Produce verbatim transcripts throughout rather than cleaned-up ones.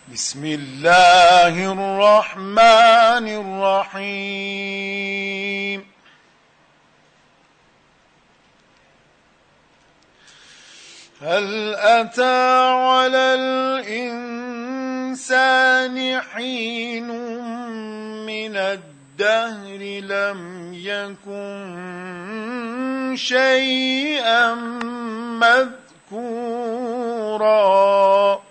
بسم الله الرحمن الرحيم. هل أتى على الإنسان حين من الدهر لم يكن شيئا مذكورا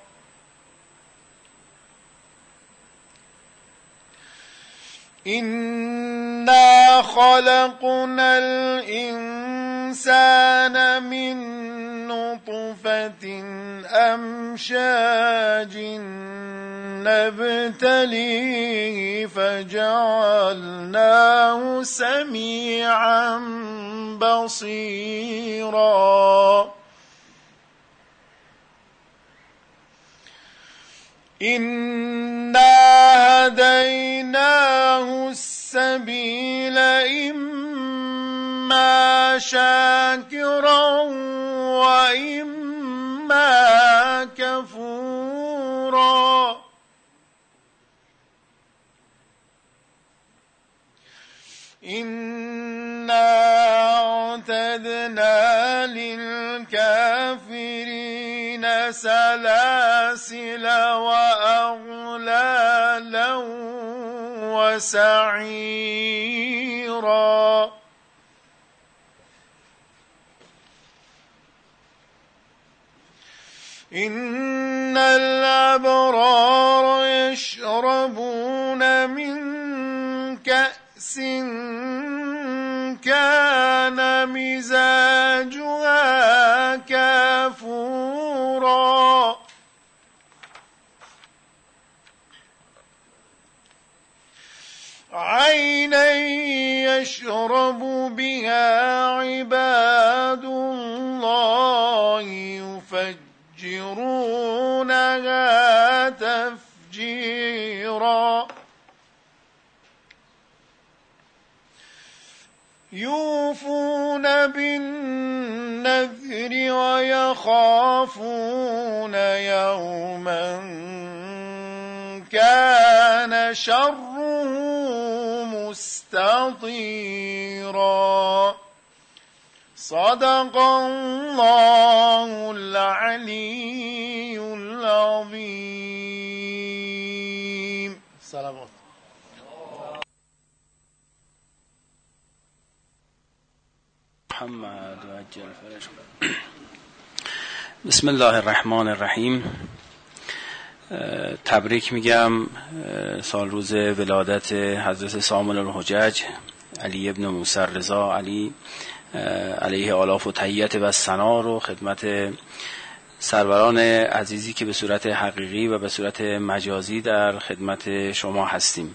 إنا خلقنا الإنسان من نطفة أمشاج نبتليه فجعلناه سميعا بصيرا إنا هديناه السبيل إما شاكرا وإما كفورا إنا أعتدنا للكافرين سلاسل وأغلالا وسعيرا إن الأبرار يشربون من كأس كان مزاجها كافورا عينا يشرب بها عباد الله يفجرونها تفجيرا يوفون بالنذر ويخافون يوما كان شره مستطيرا صدق الله العلي العظيم. صلوات. محمد وعجل فرج. بسم الله الرحمن الرحیم. تبریک میگم سال روز ولادت حضرت سامل الحجج علی ابن موسی رضا علی علیه آلاف و تحیت و ثنا رو خدمت سروران عزیزی که به صورت حقیقی و به صورت مجازی در خدمت شما هستیم.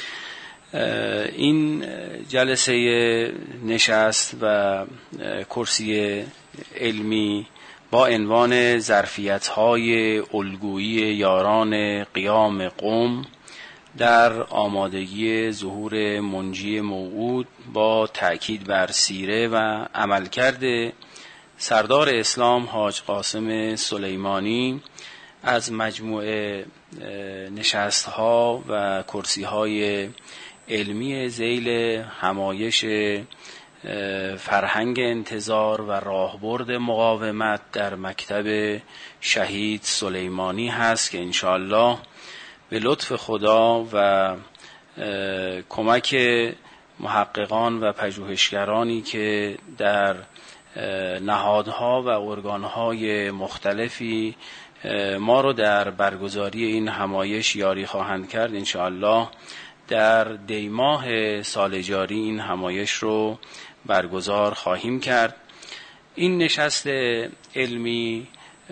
این جلسه نشست و کرسی علمی با عنوان ظرفیت‌های الگویی یاران قیام قوم در آمادگی ظهور منجی موعود با تأکید بر سیره و عملکرد سردار اسلام حاج قاسم سلیمانی از مجموعه نشست‌ها و کرسی‌های علمی ذیل همایش فرهنگ انتظار و راهبرد مقاومت در مکتب شهید سلیمانی هست که انشاءالله به لطف خدا و کمک محققان و پژوهشگرانی که در نهادها و ارگانهای مختلفی ما رو در برگزاری این همایش یاری خواهند کرد، انشاءالله در دیماه سال جاری این همایش رو برگزار خواهیم کرد. این نشست علمی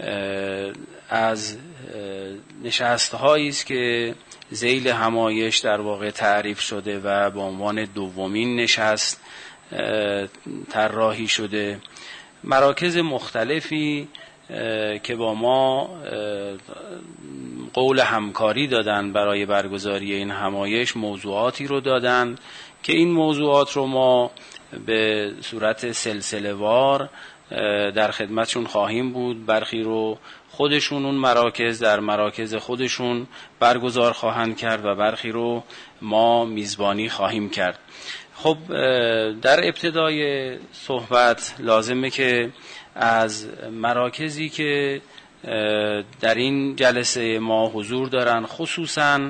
از نشست‌هایی است که ذیل همایش در واقع تعریف شده و به عنوان دومین نشست طراحی شده. مراکز مختلفی که با ما قول همکاری دادن برای برگزاری این همایش موضوعاتی رو دادن که این موضوعات رو ما به صورت سلسله وار در خدمتشون خواهیم بود. برخی رو خودشون اون مراکز در مراکز خودشون برگزار خواهند کرد و برخی رو ما میزبانی خواهیم کرد. خب در ابتدای صحبت لازمه که از مراکزی که در این جلسه ما حضور دارن، خصوصاً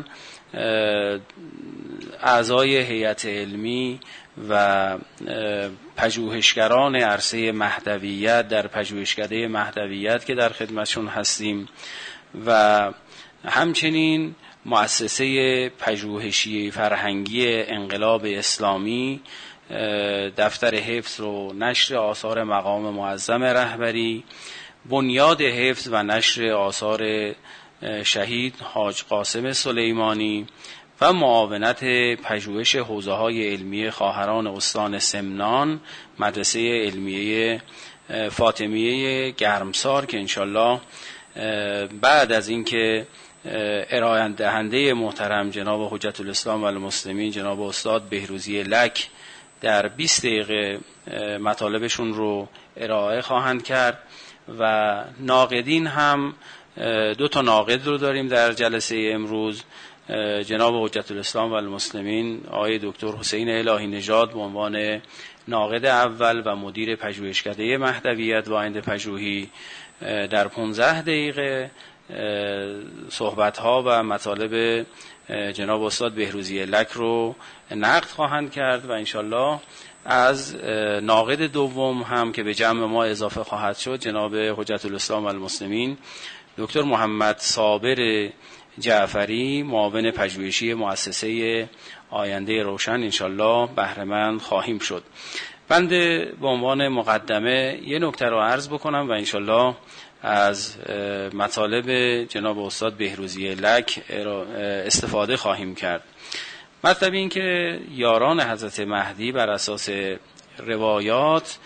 اعضای هیئت علمی و پژوهشگران عرصه مهدویت در پژوهشکده مهدویت که در خدمتشون هستیم و همچنین مؤسسه پژوهشی فرهنگی انقلاب اسلامی، دفتر حفظ و نشر آثار مقام معظم رهبری، بنیاد حفظ و نشر آثار شهید حاج قاسم سلیمانی و معاونت پژوهش حوزه‌های علمی خواهران استان سمنان، مدرسه علمیه فاطمیه گرمسار که انشالله بعد از اینکه ارائه دهنده محترم جناب حجت الاسلام و المسلمین جناب استاد بهروزی لک در بیست دقیقه مطالبشون رو ارائه خواهند کرد و ناقدین هم دو تا ناقد رو داریم در جلسه امروز، جناب حجت الاسلام و المسلمین آقای دکتر حسین الهی نژاد به عنوان ناقد اول و مدیر پژوهشکده مهدویت و آیند پژوهی در پانزده دقیقه صحبت‌ها و مطالب جناب استاد بهروزی لک رو نقد خواهند کرد و انشالله از ناقد دوم هم که به جمع ما اضافه خواهد شد جناب حجت الاسلام و المسلمین دکتر محمد صابر جعفری، معاون پژوهشی مؤسسه آینده روشن، انشالله بهره‌مند خواهیم شد. بنده به عنوان مقدمه یه نکته رو عرض بکنم و انشالله از مطالب جناب استاد بهروزی لک استفاده خواهیم کرد. مطلب این که یاران حضرت مهدی بر اساس روایات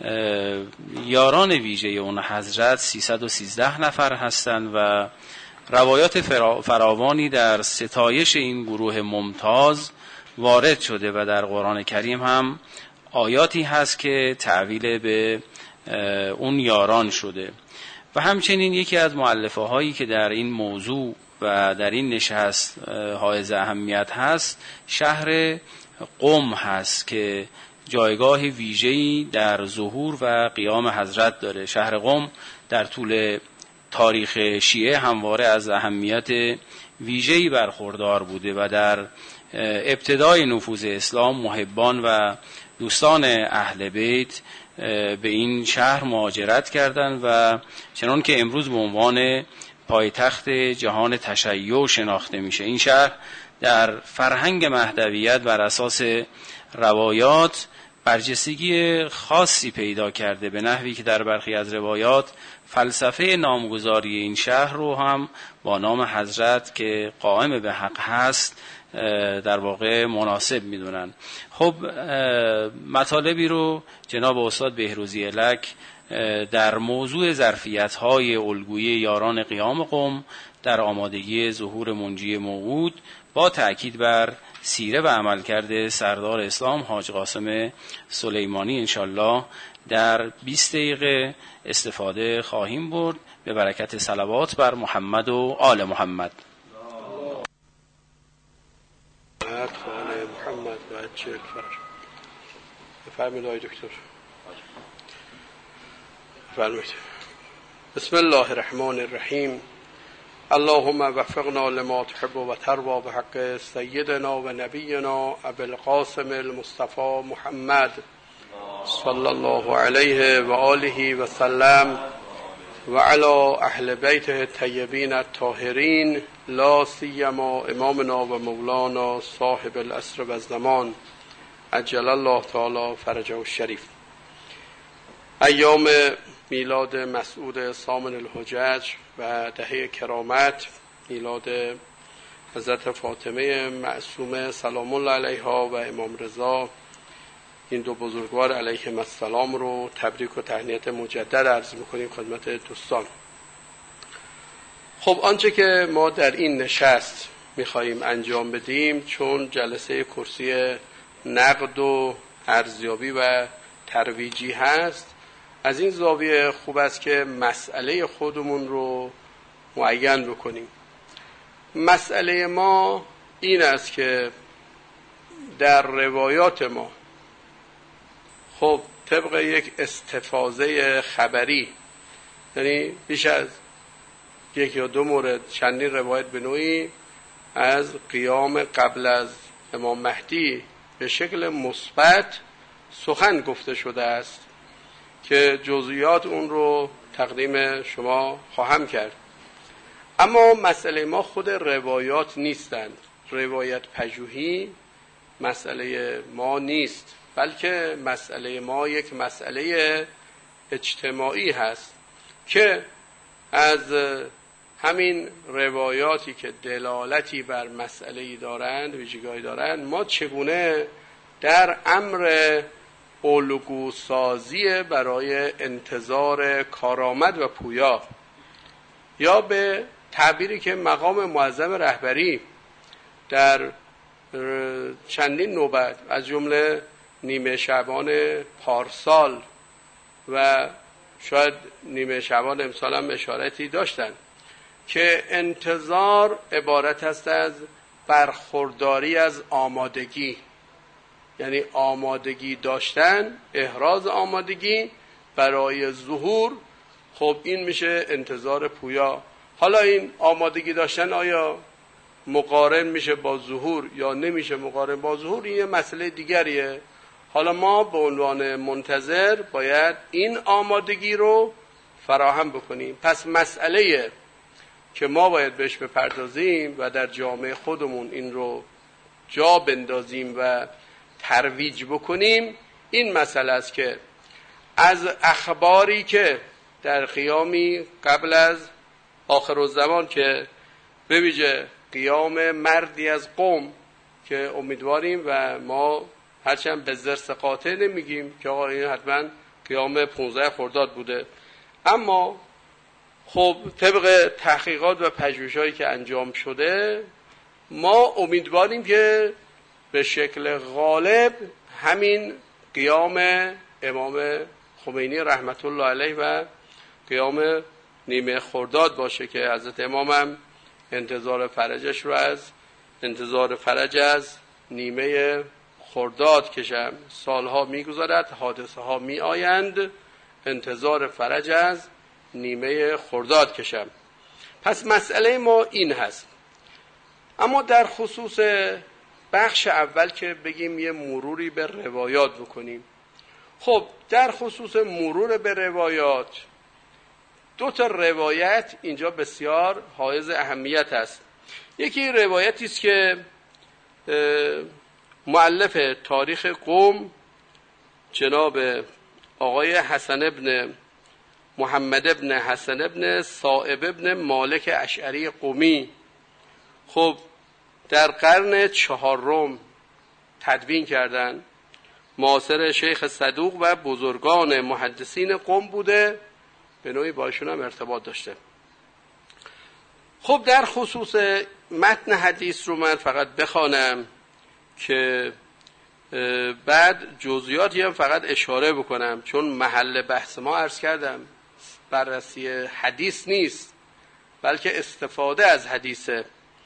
یاران ویژه اون حضرت سیصد و سیزده نفر هستند و روایات فراوانی در ستایش این گروه ممتاز وارد شده و در قرآن کریم هم آیاتی هست که تعویل به اون یاران شده و همچنین یکی از مؤلفه هایی که در این موضوع و در این نشست حائز اهمیت هست شهر قم هست که جایگاه ویژه‌ای در ظهور و قیام حضرت داره. شهر قم در طول تاریخ شیعه همواره از اهمیت ویژه‌ای برخوردار بوده و در ابتدای نفوذ اسلام محبان و دوستان اهل بیت به این شهر مهاجرت کردند و چنان که امروز به عنوان پایتخت جهان تشیع شناخته میشه. این شهر در فرهنگ مهدویت بر اساس روایات برجستگی خاصی پیدا کرده به نحوی که در برخی از روایات فلسفه نامگذاری این شهر رو هم با نام حضرت که قائم به حق هست در واقع مناسب میدونن. خب مطالبی رو جناب استاد بهروزی لک در موضوع ظرفیت‌های الگویی یاران قیام قم در آمادگی ظهور منجی موعود با تأکید بر سیره و عملکرد سردار اسلام حاج قاسم سلیمانی انشالله در بیست دقیقه استفاده خواهیم برد به برکت صلوات بر محمد و آل محمد. محمد و چهل فر بفرمایید آقای دکتر بفرمایید. بسم الله الرحمن الرحیم. اللهم وفقنا لما تحب و ترضى بحق سیدنا و نبینا ابی القاسم المصطفى محمد صلی الله علیه و آله و سلم و علی اهل بیته الطیبین الطاهرین لا سیما امامنا و مولانا صاحب العصر و الزمان عجل الله تعالی فرجه الشریف. ایام میلاد مسعود سامن الحجج و دهه کرامت، میلاد حضرت فاطمه معصومه سلام الله علیها و امام رضا، این دو بزرگوار علیهم السلام رو تبریک و تهنیت مجدد عرض میکنیم خدمت دوستان. خب آنچه که ما در این نشست میخواییم انجام بدیم، چون جلسه کرسی نقد و ارزیابی و ترویجی هست، از این زاویه خوب است که مسئله خودمون رو معین بکنیم. مسئله ما این است که در روایات ما خب طبق یک استفاضه خبری، یعنی بیش از یک یا دو مورد چندین روایت به نوعی از قیام قبل از امام مهدی به شکل مثبت سخن گفته شده است که جزئیات اون رو تقدیم شما خواهم کرد. اما مسئله ما خود روایات نیستند. روایت پژوهی مسئله ما نیست، بلکه مسئله ما یک مسئله اجتماعی هست که از همین روایاتی که دلالتی بر مسئله‌ای دارند، ویژگی‌هایی دارند، ما چگونه در امر الگوسازی برای انتظار کارآمد و پویا، یا به تعبیری که مقام معظم رهبری در چندین نوبت از جمله نیمه شعبان پارسال و شاید نیمه شعبان امسال هم اشارتی داشتند که انتظار عبارت است از برخورداری از آمادگی، یعنی آمادگی داشتن، احراز آمادگی برای ظهور. خب این میشه انتظار پویا. حالا این آمادگی داشتن آیا مقارن میشه با ظهور یا نمیشه مقارن با ظهور، این یه مسئله دیگریه. حالا ما به عنوان منتظر باید این آمادگی رو فراهم بکنیم. پس مسئله که ما باید بهش بپردازیم و در جامعه خودمون این رو جا بندازیم و ترویج بکنیم، این مسئله است که از اخباری که در قیامی قبل از آخرالزمان که به ویژه قیام مردی از قوم که امیدواریم و ما هرچند به زرس قاطع نمیگیم که آقا این حتما قیام پانزده خرداد بوده، اما خب طبق تحقیقات و پژوهش‌هایی که انجام شده ما امیدواریم که به شکل غالب همین قیام امام خمینی رحمت الله علیه و قیام نیمه خرداد باشه که حضرت امام هم انتظار فرجش رو از انتظار فرج از نیمه خرداد کشم. سالها میگذرد، حادثه ها می آیند، انتظار فرج از نیمه خرداد کشم. پس مسئله ما این هست. اما در خصوص بخش اول که بگیم یه مروری به روایات بکنیم، خب در خصوص مرور به روایات دو تا روایت اینجا بسیار حائز اهمیت است. یکی روایتی است که مؤلف تاریخ قم جناب آقای حسن ابن محمد ابن حسن ابن صائب ابن مالک اشعری قمی خب در قرن چهارم تدوین کردند. معاصر شیخ صدوق و بزرگان محدثین قم بوده، به نوعی باشون هم ارتباط داشته. خب در خصوص متن حدیث رو من فقط بخوانم که بعد جزئیاتی هم فقط اشاره بکنم، چون محل بحث ما عرض کردم بررسی حدیث نیست بلکه استفاده از حدیثه.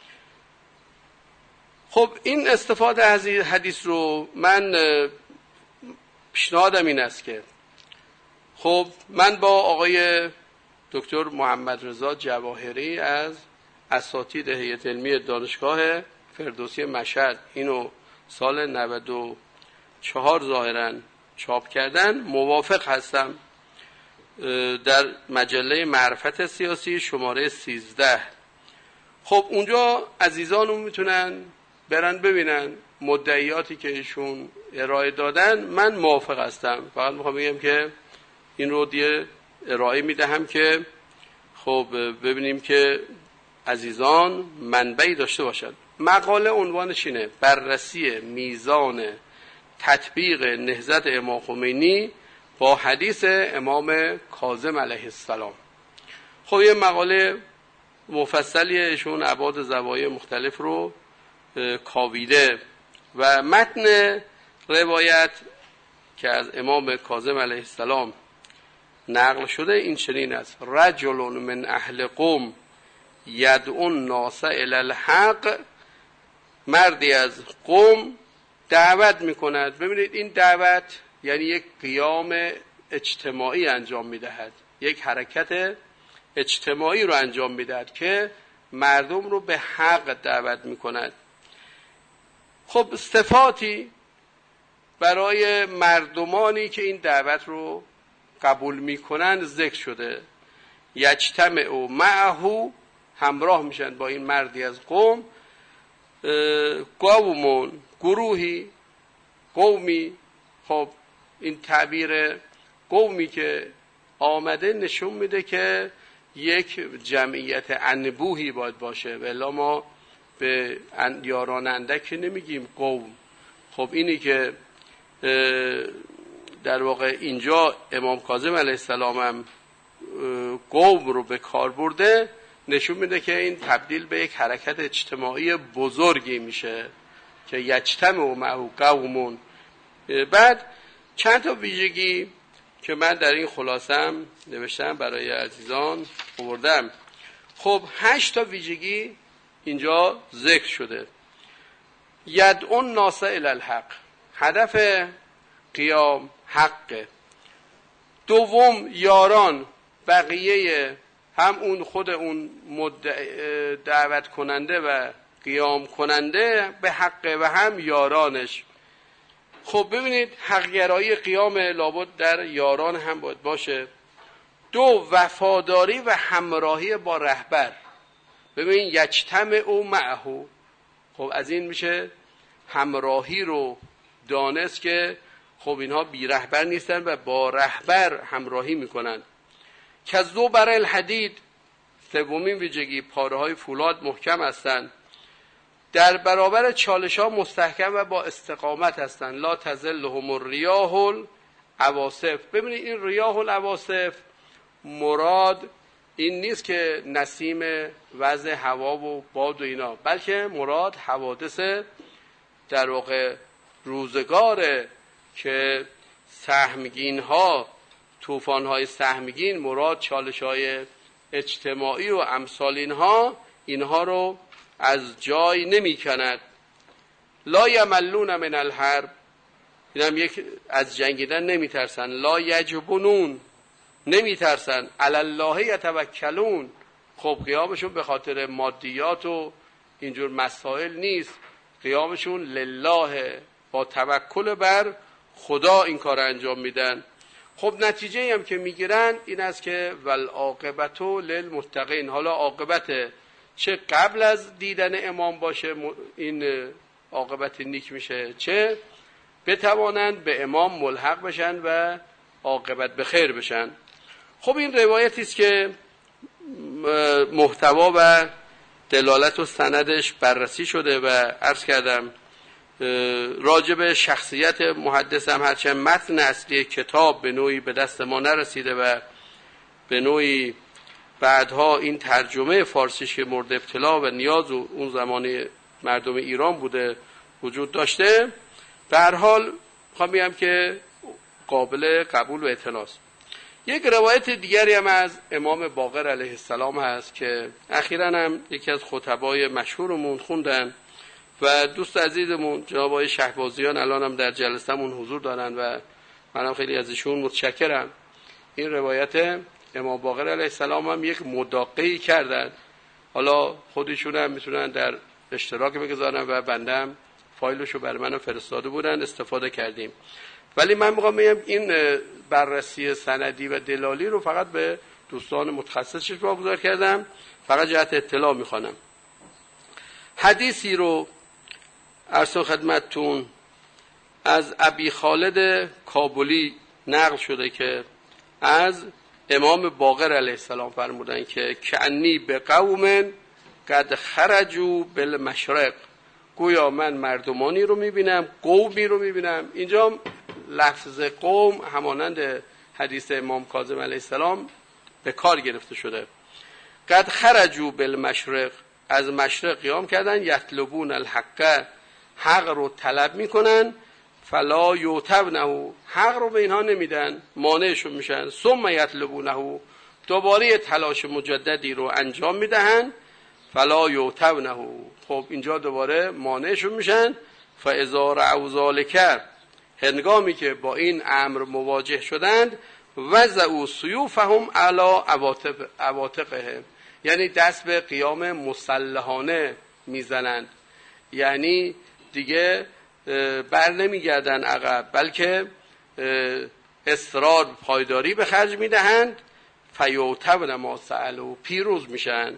خب این استفاده از حدیث رو من پیشنهادم این است که خب من با آقای دکتر محمد رضا جواهری از اساتید هیئت علمی دانشگاه فردوسی مشهد اینو سال نود و چهار ظاهراً چاپ کردن موافق هستم. در مجله معرفت سیاسی شماره سیزده. خب اونجا عزیزانو میتونن برن ببینن مدعیاتی که ایشون ارائه دادن. من موافق هستم، فقط میخوام بگم که این رو دیگه ارائه میدهم که خب ببینیم که عزیزان منبعی داشته باشد. مقاله عنوانش اینه: بررسی میزان تطبیق نهضت امام خمینی با حدیث امام کاظم علیه السلام. خب یه مقاله مفصلیه، ایشون ابعاد زوایای مختلف رو کاویده و متن روایت که از امام کاظم علیه السلام نقل شده این چنین است: رجل من اهل قوم یدعو الناس الی الحق، مردی از قوم دعوت میکند. ببینید این دعوت یعنی یک قیام اجتماعی انجام میدهد، یک حرکت اجتماعی رو انجام میدهد که مردم رو به حق دعوت میکند. خب صفاتی برای مردمانی که این دعوت رو قبول میکنند ذکر شده: یجتمع معه، همراه میشن با این مردی از قوم، قومون، گروهی، قومی. خب این تعبیر قومی که آمده نشون میده که یک جمعیت انبوهی باید باشه، ولی ما به یاران اندک نمیگیم قوم. خب اینی که در واقع اینجا امام کاظم علیه السلام هم قوم رو به کار برده، نشون میده که این تبدیل به یک حرکت اجتماعی بزرگی میشه که یجتمع معه قومون. بعد چند تا ویژگی که من در این خلاصم نوشتم برای عزیزان آوردم. خب هشت تا ویژگی اینجا ذکر شده. یدعو الناس الی الحق، هدف قیام حقه. دوم، یاران، بقیه هم اون خود اون دعوت کننده و قیام کننده به حقه و هم یارانش. خب ببینید حقگرایی قیام لابد در یاران هم باید باشه. دو، وفاداری و همراهی با رهبر. ببین یجتمع معه، خب از این میشه همراهی رو دانست که خب اینها بی رهبر نیستن و با رهبر همراهی میکنن. کذو برای الحدید، سومین ویژگی، پاره های فولاد محکم هستند، در برابر چالش ها مستحکم و با استقامت هستند. لا تزلهم الریاح العواصف. ببینید این ریاح العواصف مراد این نیست که نسیم وضع هوا و باد و اینا، بلکه مراد حوادث در واقع روزگاره که سهمگین ها، طوفان های سهمگین، مراد چالش های اجتماعی و امثال اینها، اینها رو از جای نمی کند. لا یملون من الحرب، این هم یک از جنگیدن نمی ترسن. لا یجبنون، نمی ترسن. علی الله یتوکلون، خب قیامشون به خاطر مادیات و اینجور مسائل نیست، قیامشون لله، با توکل بر خدا این کار انجام میدن. خب نتیجه هم که میگیرن این است که والعاقبت للمتقین. حالا عاقبت چه قبل از دیدن امام باشه این عاقبت نیک میشه، چه بتوانند به امام ملحق بشن و عاقبت به خیر بشن. خب این روایتی است که محتوا و دلالت و سندش بررسی شده و عرض کردم راجع به شخصیت محدث هم هرچند متن اصلی کتاب به نوعی به دست ما نرسیده و به نوعی بعدها این ترجمه فارسیش که مورد ابتلا و نیاز و اون زمانی مردم ایران بوده وجود داشته، به هر حال میخوام بگم که قابل قبول و اعتناست. یک روایت دیگری هم از امام باقر علیه السلام هست که اخیراً هم یکی از خطبای مشهورمون خوندن و دوست عزیزمون جناب آقای شهبازیان الان هم در جلسه‌مون حضور دارن و منم خیلی از ایشون متشکرم. این روایت امام باقر علیه السلام هم یک مداقه‌ای کردن، حالا خودشون هم میتونن در اشتراک بگذارن و بندم فایلشو برای من فرستاده بودن، استفاده کردیم. ولی من میخوام بگم این بررسی سندی و دلالی رو فقط به دوستان متخصصش واگذار کردم، فقط جهت اطلاع میخوانم. حدیثی رو عرض خدمتتون از ابی خالد کابلی نقل شده که از امام باقر علیه السلام فرمودن که کعنی به قوم قد خرجوا بالمشرق، گویا من مردمانی رو میبینم، قومی رو میبینم. اینجا لفظ قوم همانند حدیث امام کاظم علیه السلام به کار گرفته شده. قد خرجوا بالمشرق، از مشرق قیام کردن، یطلبون الحق، حق رو طلب میکنن، فلا یعتبنه، حق رو به اینها نمیدن، مانعشون میشن. ثم یطلبونه، دوباره تلاش مجددی رو انجام میدهن. فلا یعتبنه، خب اینجا دوباره مانعشون میشن. فاذا رأوا ذلک، هنگامی که با این امر مواجه شدند، وضعوا سیوفهم علی عواتقهم، یعنی دست به قیام مسلحانه میزنند، یعنی دیگه بر نمیگردن عقب، بلکه اصرار پایداری به خرج میدهند. فیعتبن ما سألوا، پیروز میشن.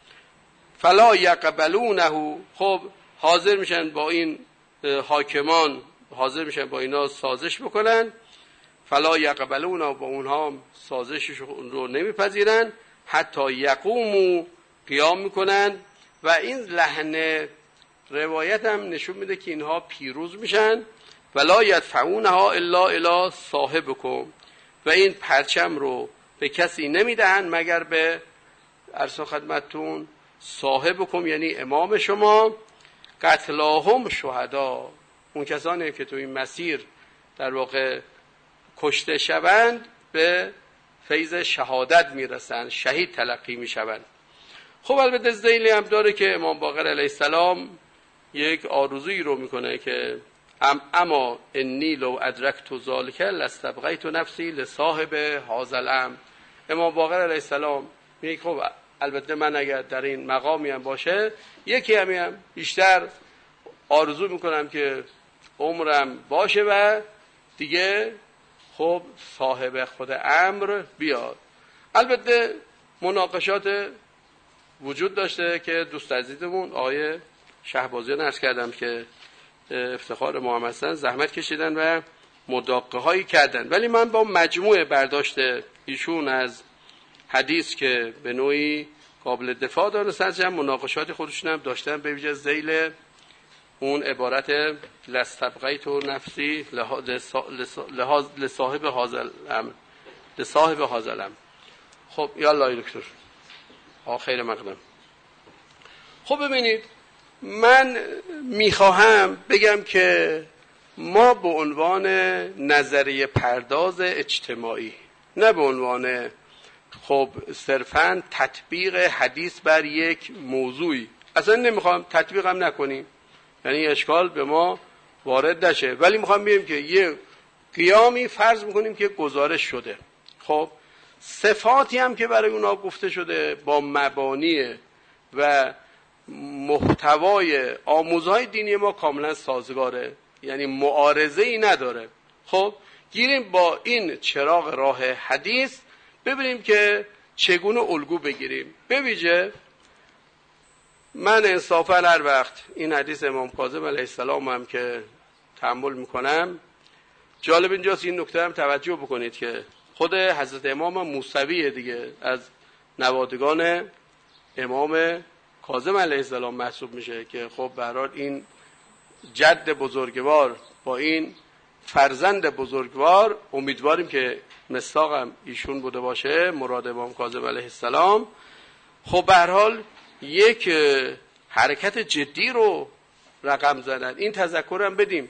فلا یقبلونه، خب حاضر میشن با این حاکمان، حاضر میشن با اینا سازش بکنن. فلا یقبلونه، با اونها سازشش رو نمیپذیرن. حتی یقوموا، قیام میکنن. و این لحن روایت هم نشون میده که اینها پیروز میشن. ولا یدفعونها الا الی صاحبکم، و این پرچم رو به کسی نمیدهن مگر به عرض خدمتتون صاحبکم، یعنی امام شما. قتلاهم شهدا، اون کسانی که تو این مسیر در واقع کشته شوند به فیض شهادت میرسن، شهید تلقی میشوند. خب البته ذیلی هم داره که امام باقر علیه السلام یک آرزویی رو میکنه که ام اما انی لو ادرکت ذلک لاستبقیت نفسی لصاحب هذا الامر. امام باقر علیه السلام میگه خب البته من اگر در این مقامی هم باشه، یکی همی هم بیشتر آرزو میکنم که عمرم باشه و دیگه خب صاحب خود امر بیاد. البته مناقشات وجود داشته که دوست عزیزمون آقای شهبازیان عرض کردم که افتخار محمد حسن زحمت کشیدن و مداقه هایی کردن، ولی من با مجموع برداشت ایشون از حدیث که به نوعی قابل دفاع دانستن، مناقشات خودشون هم داشتن، به ویژه ذیل اون عبارت لستبقیت نفسی لصاحب هذا الامر، لصاحب هذا الامر. خب یالا دکتر آخر مقدم. خب ببینید، من میخواهم بگم که ما به عنوان نظریه پرداز اجتماعی، نه به عنوان خب صرفاً تطبیق حدیث بر یک موضوعی، اصلا نمیخوام تطبیق هم نکنیم، یعنی اشکال به ما وارد نشه، ولی میخوام بگیم که یه قیامی فرض میکنیم که گزارش شده، خب صفاتی هم که برای اونا گفته شده با مبانی و محتوای آموزهای دینی ما کاملا سازگاره، یعنی معارضه ای نداره. خب گیریم با این چراغ راه حدیث ببینیم که چگونه الگو بگیریم. به ویژه من انصافا هر وقت این حدیث امام کاظم علیه السلام هم که تأمل میکنم، جالب اینجاست این نکته هم توجه بکنید که خود حضرت امام موسوی دیگه از نوادگان امام کاظم علیه السلام محسوب میشه که خب به هر حال این جد بزرگوار با این فرزند بزرگوار، امیدواریم که مصداقم ایشون بوده باشه، مراد امام کاظم علیه السلام، خب به هر حال یک حرکت جدی رو رقم زدن. این تذکرم بدیم،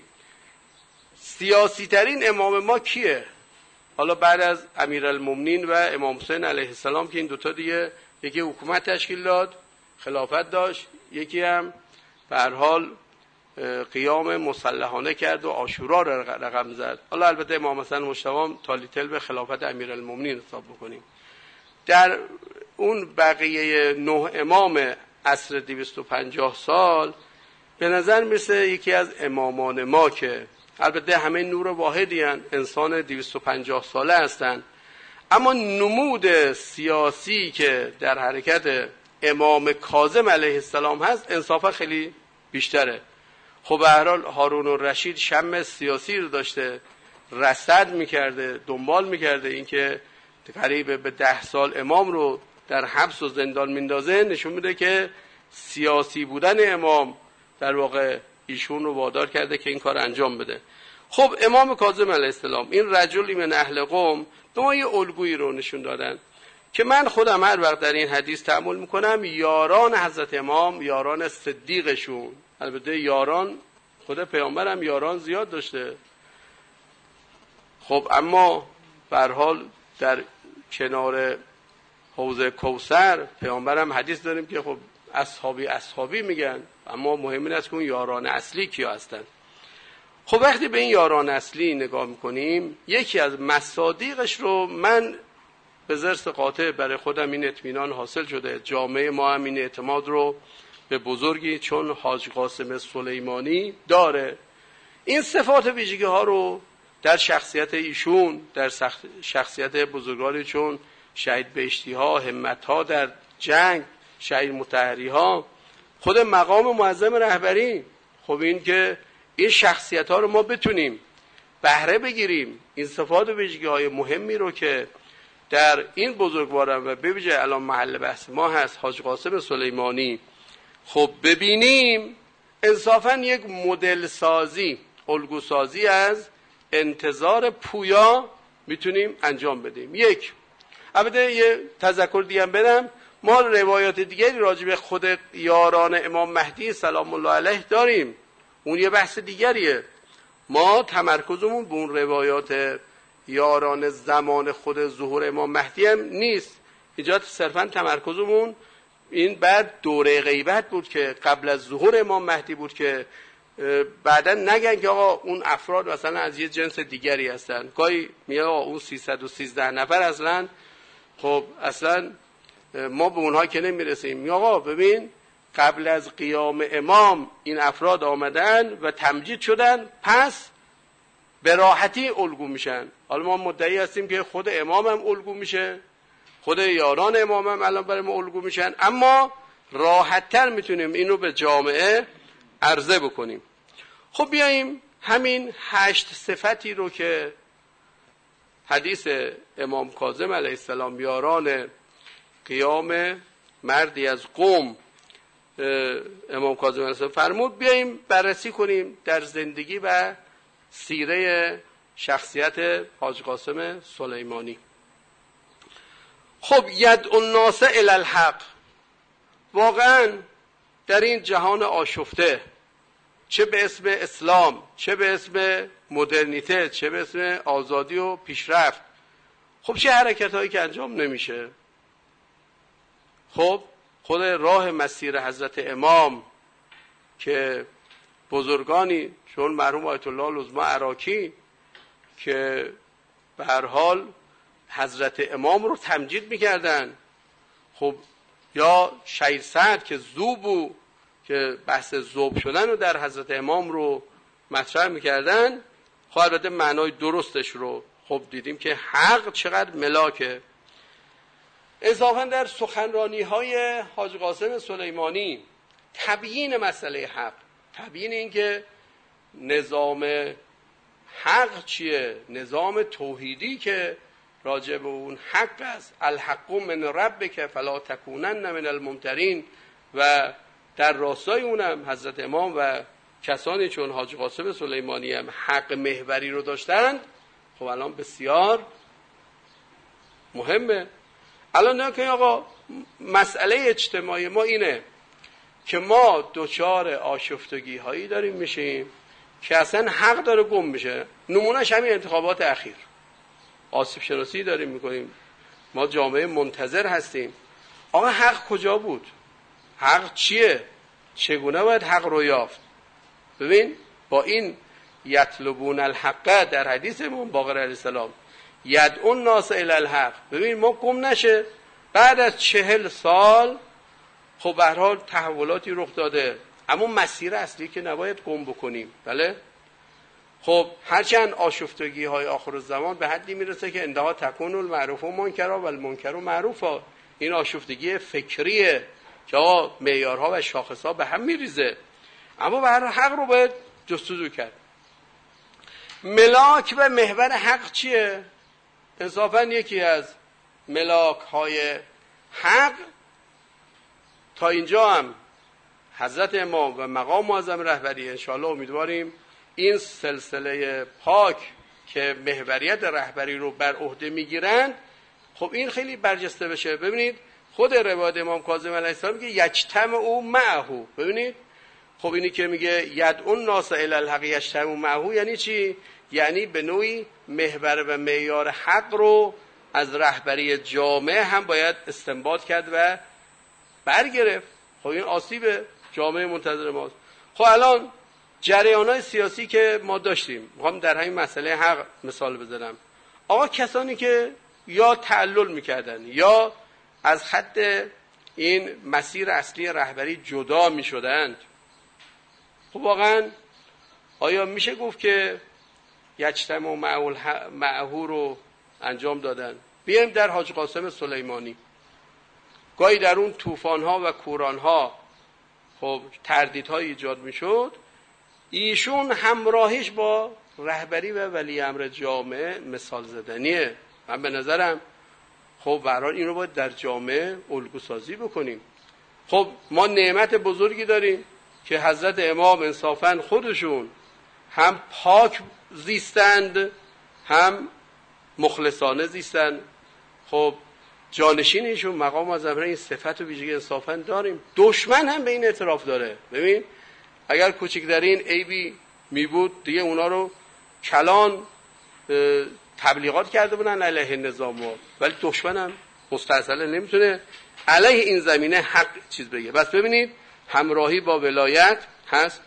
سیاسی ترین امام ما کیه؟ حالا بعد از امیرالمومنین و امام حسین علیه السلام که این دوتا دیگه، یکی حکومت تشکیل داد، خلافت داشت، یکی هم به هر حال قیام مسلحانه کرد و عاشورا را رقم زد. حالا البته امام حسن مجتبی تالیتل به خلافت امیرالمومنین حساب بکنیم. در اون بقیه نه امام عصر دویست و پنجاه سال به نظر میرسه یکی از امامان ما که البته همه نور واحدی هستند، انسان دویست و پنجاه ساله هستند، اما نمود سیاسی که در حرکت امام کاظم علیه السلام هست انصافا خیلی بیشتره. خب به هر حال هارون الرشید شم سیاسی رو داشته، رصد میکرده، دنبال میکرده، اینکه قریب به ده سال امام رو در حبس و زندان میندازه، نشون میده که سیاسی بودن امام در واقع ایشون رو وادار کرده که این کار انجام بده. خب امام کاظم علیه السلام، این رجلی من اهل قوم، به ما یه الگویی رو نشون دادن که من خودم هر وقت در این حدیث تأمل میکنم، یاران حضرت امام، یاران صدیقشون، البته یاران خود پیامبر هم یاران زیاد داشته. خب اما به هر حال در کنار حوض کوثر پیامبر هم حدیث داریم که خب اصحابی اصحابی میگن، اما مهم این است که اون یاران اصلی کیا هستن. خب وقتی به این یاران اصلی نگاه میکنیم، یکی از مصادیقش رو من به ضرس قاطع برای خودم این اطمینان حاصل شده، جامعه ما هم این اعتماد رو به بزرگی چون حاج قاسم سلیمانی داره. این صفات ویژگی ها رو در شخصیت ایشون، در شخصیت بزرگانی چون شهید بهشتی ها، همت ها در جنگ، شهید مطهری ها، خود مقام معظم رهبری، خب این که این شخصیت ها رو ما بتونیم بهره بگیریم، این صفات و ویژگی های مهمی رو که در این بزرگواران و بویژه الان محل بحث ما هست حاج قاسم سلیمانی خب ببینیم، انصافا یک مدل سازی، الگو سازی از انتظار پویا میتونیم انجام بدیم. یک، البته یه تذکر دیگه هم بدم، ما روایات دیگری راجع به خود یاران امام مهدی سلام الله علیه داریم، اون یه بحث دیگریه. ما تمرکزمون به اون روایات یاران زمان خود ظهور امام مهدی هم نیست، اینجا صرفا تمرکزمون این بعد دوره غیبت بود که قبل از ظهور امام مهدی بود که بعدا نگن که آقا اون افراد مثلا از یه جنس دیگری هستن. گاهی میگه آقا اون سیصد و سیزده نفر اصلا، خب اصلا ما به اونها که نمیرسیم. میگه آقا ببین قبل از قیام امام این افراد آمدن و تمجید شدن، پس به راحتی الگو میشن. حالا ما مدعی هستیم که خود امام هم الگو میشه، خود یاران امام هم الان برای ما الگو میشن، اما راحت‌تر میتونیم اینو به جامعه عرضه بکنیم. خب بیاییم همین هشت صفتی رو که حدیث امام کاظم علیه السلام یاران قیام مردی از قوم امام کاظم علیه السلام فرمود، بیاییم بررسی کنیم در زندگی و سیره شخصیت حاج قاسم سلیمانی. خب یدعو الناس الی الحق، واقعا در این جهان آشفته، چه به اسم اسلام، چه به اسم مدرنیته، چه به اسم آزادی و پیشرفت، خب چه حرکت هایی که انجام نمیشه. خب خود راه مسیر حضرت امام که بزرگانی چون مرحوم آیت الله العظمی عراقی که به هر حال حضرت امام رو تمجید میکردن، خب یا شهید سعد که ذوبو که بحث ذوب شدن رو در حضرت امام رو مطرح میکردن، خب البته معنای درستش رو خب دیدیم که حق چقدر ملاکه. اضافاً در سخنرانی های حاج قاسم سلیمانی تبیین مسئله حق، تبیین این که نظام حق چیه، نظام توحیدی که راجع به اون حق است، الحق من ربک فلا تکونن من الممترین، و در راستای اونم حضرت امام و کسانی چون حاج قاسم سلیمانی هم حق محوری رو داشتند. خب الان بسیار مهمه. الان نه که آقا مسئله اجتماعی ما اینه که ما دوچار آشفتگی هایی داریم میشیم که اصلا حق داره گم میشه. نمونهش همین انتخابات اخیر، آسیب شناسی داریم میکنیم، ما جامعه منتظر هستیم. آقا حق کجا بود؟ حق چیه؟ چگونه باید حق رو یافت؟ ببین با این یطلبون الحق در حدیث امام باقر علیه السلام، یدعو الناس الی الحق، ببین ما گم نشه. بعد از چهل سال خب به هر حال تحولاتی رخ داده، اما مسیر اصلی که نباید گم بکنیم. بله خب هرچند آشفتگی های آخر الزمان به حدی میرسه که انتها تکون المعروف و منکرا و المنکر و معروفا، این آشفتگی فکریه که آقا معیارها و شاخصها به هم میریزه، اما به هر حق رو باید جستجو کرد. ملاک و محور حق چیه؟ انصافا یکی از ملاک های حق تا اینجا هم حضرت امام و مقام معظم رهبری انشاءالله امیدواریم این سلسله پاک که محوریت رهبری رو بر عهده میگیرند، خب این خیلی برجسته بشه. ببینید خود روایت امام کاظم علیه السلام که یجتمع او معه، ببینید خب اینی که میگه یدعو الناس الی الحق یجتمعوا معه یعنی چی؟ یعنی به نوعی محور و معیار حق رو از رهبری جامعه هم باید استنباط کرد و برگرفت. خب این آسیب جامعه منتظر ماست. خب الان جریان‌های سیاسی که ما داشتیم، میخوام در همین مسئله حق مثال بزنم. آقا کسانی که یا تعلل میکردن یا از خط این مسیر اصلی رهبری جدا میشدند، خب واقعا آیا میشه گفت که یجتمع معه رو انجام دادن؟ بیایم در حاج قاسم سلیمانی. گاهی در اون طوفان‌ها و کوران‌ها خب تردیدهای ایجاد میشد، ایشون همراهیش با رهبری و ولی امر جامعه مثال زدنیه. من به نظرم خب برای این رو باید در جامعه الگو سازی بکنیم. خب ما نعمت بزرگی داریم که حضرت امام انصافاً خودشون هم پاک زیستند هم مخلصانه زیستند. خب جانشین ایشون مقام معظم این صفت و ویژگی انصافاً داریم. دشمن هم به این اعتراف داره. ببین اگر کوچکترین عیبی می بود دیگه اونا رو کلان تبلیغات کرده بودن علیه نظام ها، ولی دشمن هم مستعصله نمیتونه علیه این زمینه حق چیز بگه. بس ببینید همراهی با ولایت هست،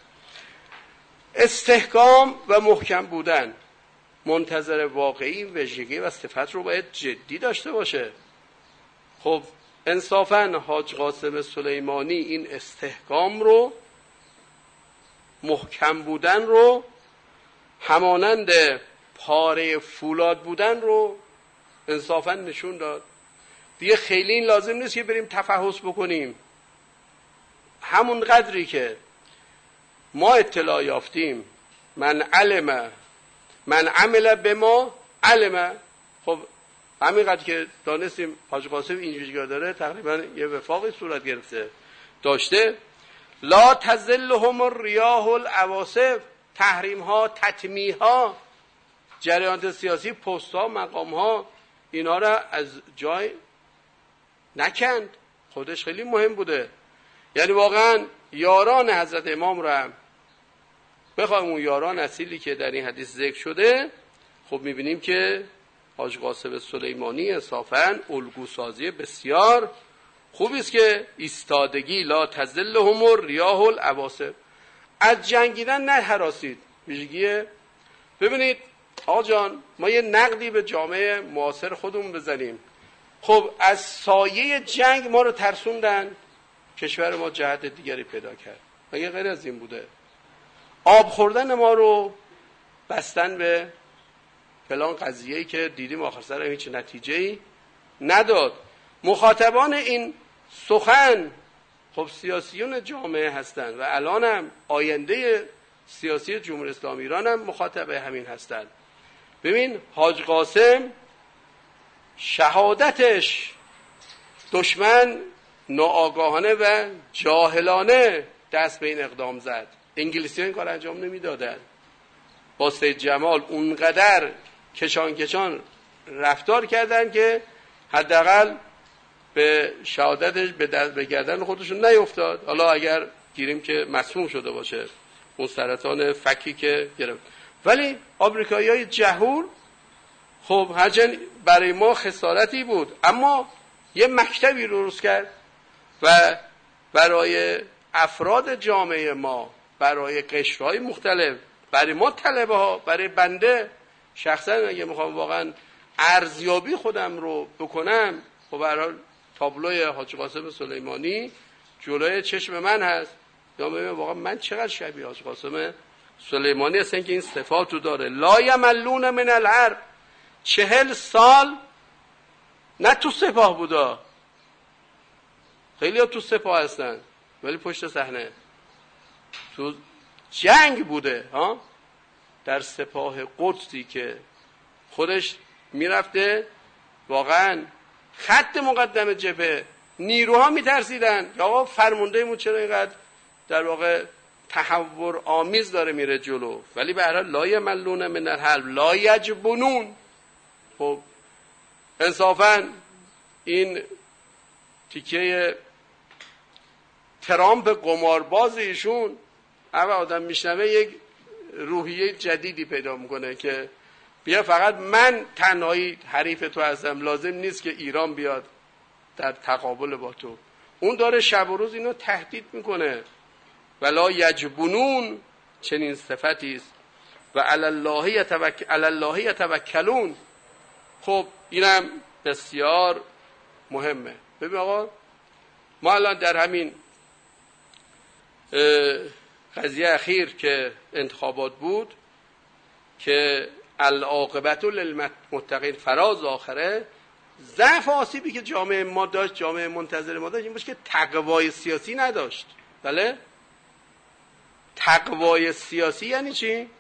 استحکام و محکم بودن، منتظر واقعی ویژگی و صفت رو باید جدی داشته باشه. خب انصافاً حاج قاسم سلیمانی این استحکام رو، محکم بودن رو، همانند پاره فولاد بودن رو انصافاً نشون داد. دیگه خیلی این لازم نیست که بریم تفحص بکنیم. همون قدری که ما اطلاع یافتیم، من علم من عمل به ما علم، خب همینقدر که دانستیم حاج قاسم این ویژگی داره، تقریبا یه وفاقی صورت گرفته داشته. لا تزلهم الریاح العواصف، تحریم ها، تطمیع ها، جریانات سیاسی، پست ها، مقام ها، اینا را از جای نکند. خودش خیلی مهم بوده. یعنی واقعا یاران حضرت امام را بخوایم اون یاران اصیلی که در این حدیث ذکر شده، خب میبینیم که حاج قاسم سلیمانی انصافاً الگو سازی بسیار خوبی است که ایستادگی لا تزلهم الریاح العواصف، از جنگیدن نه هراسید ویژگیه. ببینید آقا جان، ما یه نقدی به جامعه معاصر خودمون بزنیم. خب از سایه جنگ ما رو ترسوندن، کشور ما جهت دیگری پیدا کرد. مگه غیر از این بوده؟ آب خوردن ما رو بستن به فلان قضیه‌ای که دیدیم آخر سر هیچ نتیجه‌ای نداد. مخاطبان این سخن خب سیاسیون جامعه هستند و الان هم آینده سیاسی جمهوری اسلامی ایران هم مخاطب همین هستند. ببین حاج قاسم شهادتش، دشمن ناآگاهانه و جاهلانه دست به این اقدام زد. انگلیسی ها این کار انجام نمیدادن. با سید جمال اونقدر کشان کشان رفتار کردن که حداقل به شهادتش به دست به گردن خودشون نیفتاد. حالا اگر گیریم که مسموم شده باشه، اون سرطان فکی که گرفت. ولی آمریکایی‌های جهور خب هرچند برای ما خسارتی بود، اما یه مکتبی درست کرد و برای افراد جامعه ما، برای قشرهای مختلف، برای ما طلبه ها، برای بنده شخصا اگه میخوام واقعا ارزیابی خودم رو بکنم، خب برای تابلوی حاج قاسم سلیمانی جلوی چشم من هست. یا ببین واقعا من چقدر شبیه حاج قاسم سلیمانی هستن که این صفات رو داره. لا یملون من الحرب، چهل سال نه تو سپاه بودا، خیلی ها تو سپاه هستن ولی پشت صحنه تو جنگ بوده ها. در سپاه قدسی که خودش میرفته واقعا خط مقدم جبهه، نیروها میترسیدن که آقا فرماندهمون چرا اینقدر در واقع تحور آمیز داره میره جلو، ولی به هر حال لا یملون من الحرب لا یجبنون. خب انصافا این تیکه ترامپ قمارباز ایشون اما آدم میشنوه یک روحیه جدیدی پیدا میکنه که بیا فقط من تنهایی حریف تو هستم، لازم نیست که ایران بیاد در تقابل با تو. اون داره شب و روز اینو تهدید میکنه. ولا یجبنون، چنین صفتی است. و علی الله یتوکل علی الله یتوکلون. خب اینم بسیار مهمه. ببین آقا، ما الان در همین قضیه اخیر که انتخابات بود که العاقبت للمتقین، فراز آخره، ضعف آسیبی که جامعه ما داشت، جامعه منتظر ما داشت این بود که تقوای سیاسی نداشت. بله؟ تقوای سیاسی یعنی چی؟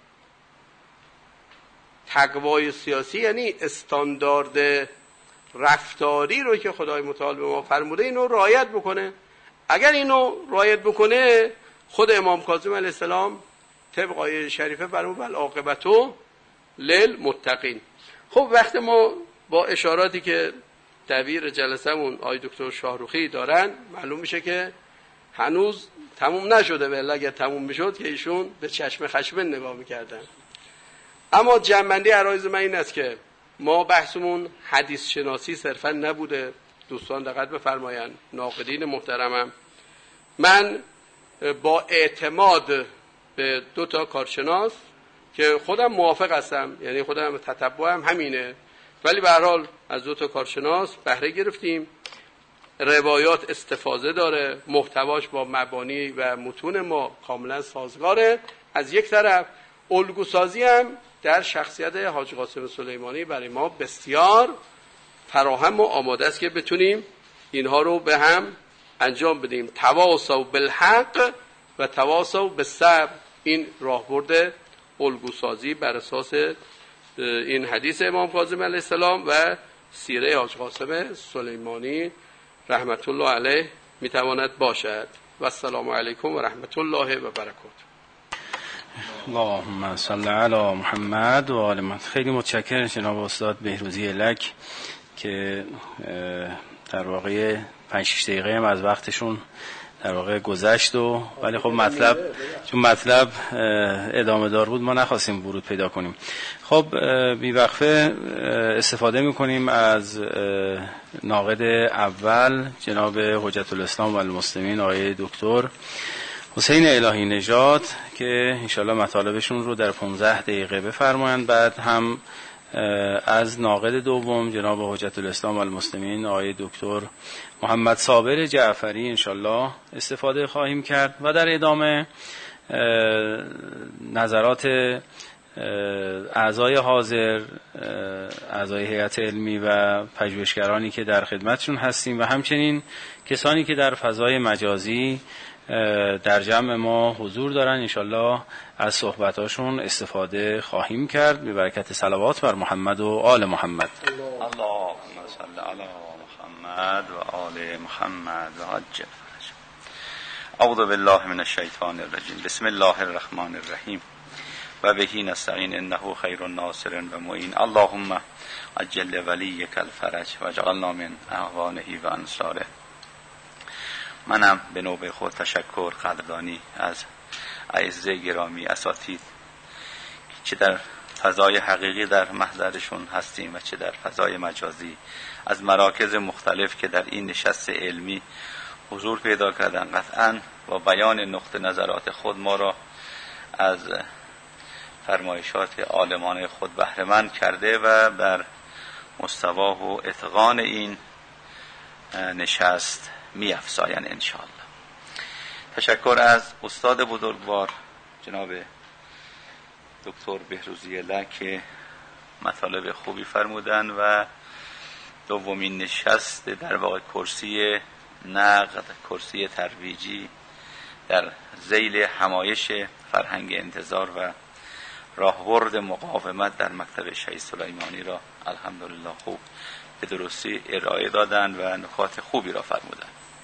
تقوای سیاسی یعنی استاندارد رفتاری رو که خدای متعال به ما فرموده اینو رعایت بکنه. اگر اینو رعایت بکنه، خود امام کاظم علیه السلام طبق آیه شریفه فرمود العاقبت للمتقین. خب وقت ما با اشاراتی که دبیر جلسمون آقای دکتر شاهروخی دارن معلوم میشه که هنوز تموم نشده، ولی اگر تموم میشد که ایشون به چشم خشم نگاه میکردن. اما جنبندی عرایض من این است که ما بحثمون حدیث شناسی صرفا نبوده. دوستان دقت بفرمایند، ناقدین محترمم، من با اعتماد به دو تا کارشناس که خودم موافق هستم، یعنی خودم تتبعم همینه، ولی به هر حال از دو تا کارشناس بهره گرفتیم. روایات استفاضه داره، محتواش با مبانی و متون ما کاملا سازگاره. از یک طرف الگوسازی هم در شخصیت حاج قاسم سلیمانی برای ما بسیار فراهم و آماده است که بتونیم اینها رو به هم انجام بدیم. تواصوا بالحق و تواصوا بالصبر، این راهبرد الگوسازی بر اساس این حدیث امام کاظم علیه السلام و سیره حاج قاسم سلیمانی رحمت الله علیه میتواند باشد. و السلام علیکم و رحمت الله و برکاته. اللهم صل علی محمد و آل محمد. خیلی متشکرم جناب استاد بهروزی لک که در واقع پنج شش دقیقه هم از وقتشون در واقع گذشت و ولی خب مطلب چون مطلب ادامه دار بود ما نخواستیم ورود پیدا کنیم. خب بی وقفه استفاده میکنیم از ناقد اول جناب حجت الاسلام و المسلمین آقای دکتر حسین الهی نژاد که انشالله مطالبشون رو در پانزده دقیقه بفرمایند. بعد هم از ناقد دوم جناب حجت الاسلام و المسلمین آقای دکتر محمد صابر جعفری انشالله استفاده خواهیم کرد و در ادامه نظرات اعضای حاضر، اعضای هیئت علمی و پژوهشگرانی که در خدمتشون هستیم و همچنین کسانی که در فضای مجازی در جمع ما حضور دارن انشالله از صحبتاشون استفاده خواهیم کرد به برکت صلوات بر محمد و آل محمد. اللهم صل علی محمد و آل محمد و عجل فرج. اعوذ بالله من الشیطان الرجیم. بسم الله الرحمن الرحیم. و بهی نستعین انه خیر الناصر و معین. اللهم عجل ولیک الفرج و اجعلنا من اعوانه و انصاره. منم به نوبه خود تشکر قدردانی از اعزه گرامی اساتید چه در فضای حقیقی در محضرشون هستیم و چه در فضای مجازی از مراکز مختلف که در این نشست علمی حضور پیدا کردن. قطعاً با بیان نقطه نظرات خود ما را از فرمایشات عالمان خود بهره‌مند کرده و بر مستوا و اتقان این نشست می افزاین انشاءالله. تشکر از استاد بزرگوار جناب دکتر بهروزی لک که مطالب خوبی فرمودن و دومین نشست در واقع کرسی نقد، کرسی ترویجی در ذیل همایش فرهنگ انتظار و راهبرد مقاومت در مکتب شهید سلیمانی را الحمدلله خوب به درستی ارائه دادن و نکات خوبی را فرمودن.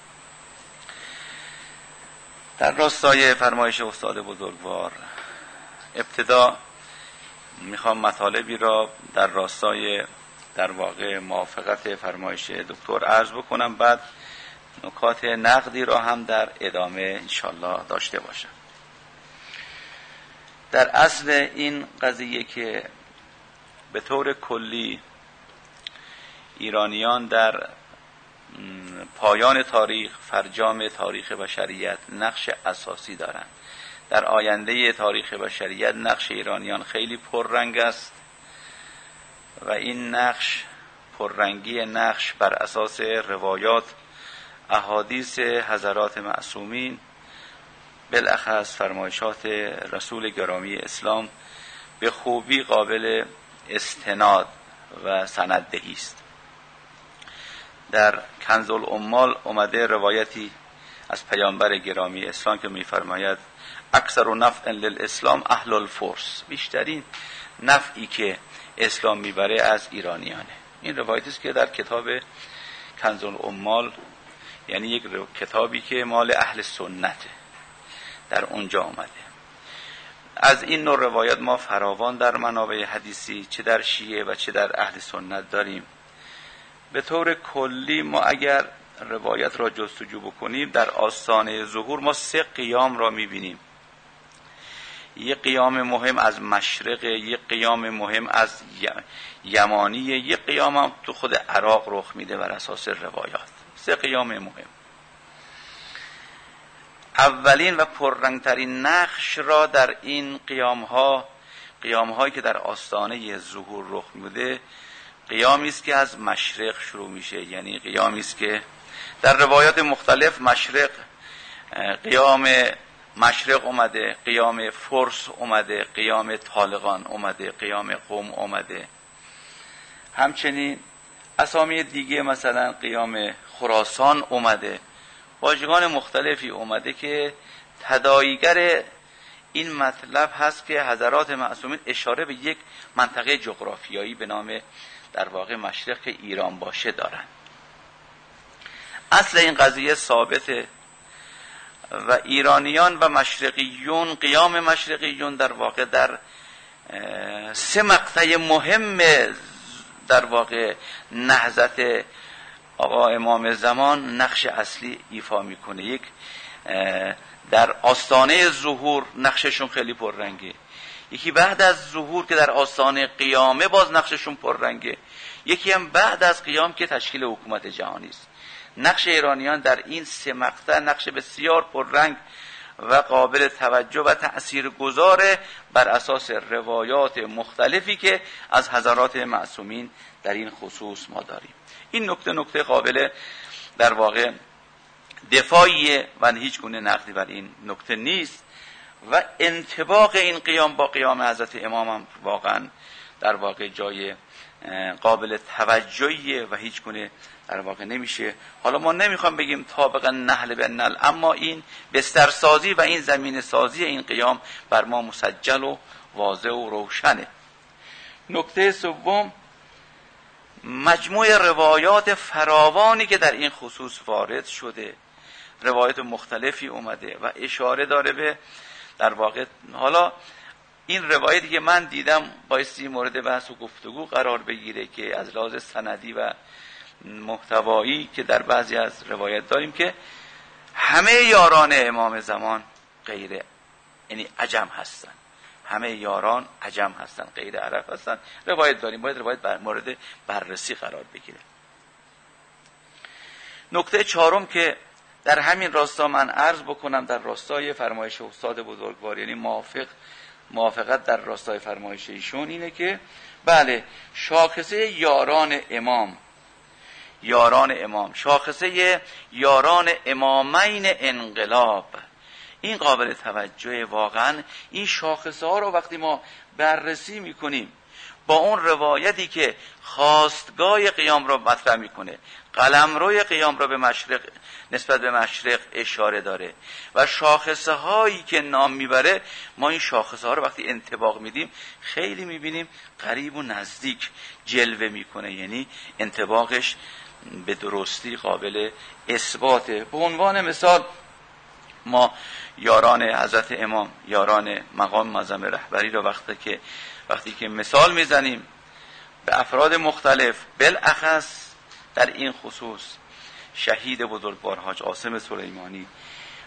در راستای فرمایش استاد بزرگوار ابتدا میخوام مطالبی را در راستای در واقع موافقت فرمایش دکتر عرض بکنم، بعد نکات نقدی را هم در ادامه انشالله داشته باشم. در اصل این قضیه که به طور کلی ایرانیان در پایان تاریخ، فرجام تاریخ بشریت نقش اساسی دارند. در آینده تاریخ بشریت نقش ایرانیان خیلی پررنگ است و این نقش پررنگی نقش بر اساس روایات، احادیث حضرات معصومین، بالاخص فرمایشات رسول گرامی اسلام به خوبی قابل استناد و سنددهی است. در کنز الاموال اومده روایتی از پیامبر گرامی اسلام که می‌فرماید اکثر نفع للاسلام اهل الفرس، بیشترین نفعی که اسلام میبره از ایرانیانه. این روایتی است که در کتاب کنز الاموال، یعنی یک کتابی که مال اهل سنته، در اونجا آمده. از این نوع روایات ما فراوان در منابع حدیثی چه در شیعه و چه در اهل سنت داریم. به طور کلی ما اگر روایت را جستجو بکنیم در آستانه ظهور ما سه قیام را میبینیم. یک قیام مهم از مشرق، یک قیام مهم از یمانی، یک قیام هم تو خود عراق رخ میده بر اساس روایات. سه قیام مهم. اولین و پررنگترین نقش را در این قیام ها، قیام هایی که در آستانه ظهور رخ میده، قیامی است که از مشرق شروع میشه. یعنی قیامی است که در روایات مختلف مشرق، قیام مشرق اومده، قیام فرس اومده، قیام طالقان اومده، قیام قوم اومده. همچنین اسامی دیگه مثلا قیام خراسان اومده. واژگان مختلفی اومده که تداعیگر این مطلب هست که حضرات معصومین اشاره به یک منطقه جغرافیایی به نام در واقع مشرق ایران باشه دارن. اصل این قضیه ثابته و ایرانیان و مشرقیون، قیام مشرقیون در واقع در سه مقطع مهم در واقع نهضت آقا امام زمان نقش اصلی ایفا میکنه. یک در آستانه ظهور نقششون خیلی پررنگه، یکی بعد از ظهور که در آستانه قیامه باز نقششون پررنگه، یکی هم بعد از قیام که تشکیل حکومت جهانی است. نقش ایرانیان در این سه مقطع نقش بسیار پررنگ و قابل توجه و تأثیرگذار بر اساس روایات مختلفی که از حضرات معصومین در این خصوص ما داریم. این نکته نکته قابل در واقع دفاعیه و هیچ گونه نقدی بر این نکته نیست و انطباق این قیام با قیام حضرت امام هم واقعا در واقع جای قابل توجهیه و هیچ گونه در واقع نمیشه. حالا ما نمیخوام بگیم طابق نحل به نل، اما این بسترسازی و این زمین سازی این قیام بر ما مسجل و واضح و روشنه. نکته سوم، مجموع روایات فراوانی که در این خصوص وارد شده، روایات مختلفی اومده و اشاره داره به در واقع، حالا این روایتی که من دیدم بایستی مورد بحث و گفتگو قرار بگیره که از لحاظ سندی و محتوایی که در بعضی از روایت داریم که همه یاران امام زمان غیر یعنی عجم هستن، همه یاران عجم هستن، غیر عرب هستن. روایت داریم، باید روایت بر مورد بررسی قرار بگیره. نکته چهارم که در همین راستا من عرض بکنم در راستای فرمایش استاد بزرگوار، یعنی موافق موافقت در راستای فرمایش ایشون، اینه که بله شاخصه یاران امام، یاران امام شاخصه یاران امامین انقلاب، این قابل توجه. واقعا این شاخصه ها رو وقتی ما بررسی میکنیم با اون روایتی که خواستگاه قیام رو مطرح میکنه، قلمروی قیام رو به مشرق نسبت به مشرق اشاره داره و شاخصه هایی که نام میبره، ما این شاخصه ها رو وقتی انطباق میدیم خیلی میبینیم قریب و نزدیک جلوه میکنه، یعنی انطباقش به درستی قابل اثباته. به عنوان مثال ما یاران حضرت امام، یاران مقام معظم رهبری رو وقتی که وقتی که مثال میزنیم به افراد مختلف، بالاخص در این خصوص شهید بزرگوار حاج عاصم سلیمانی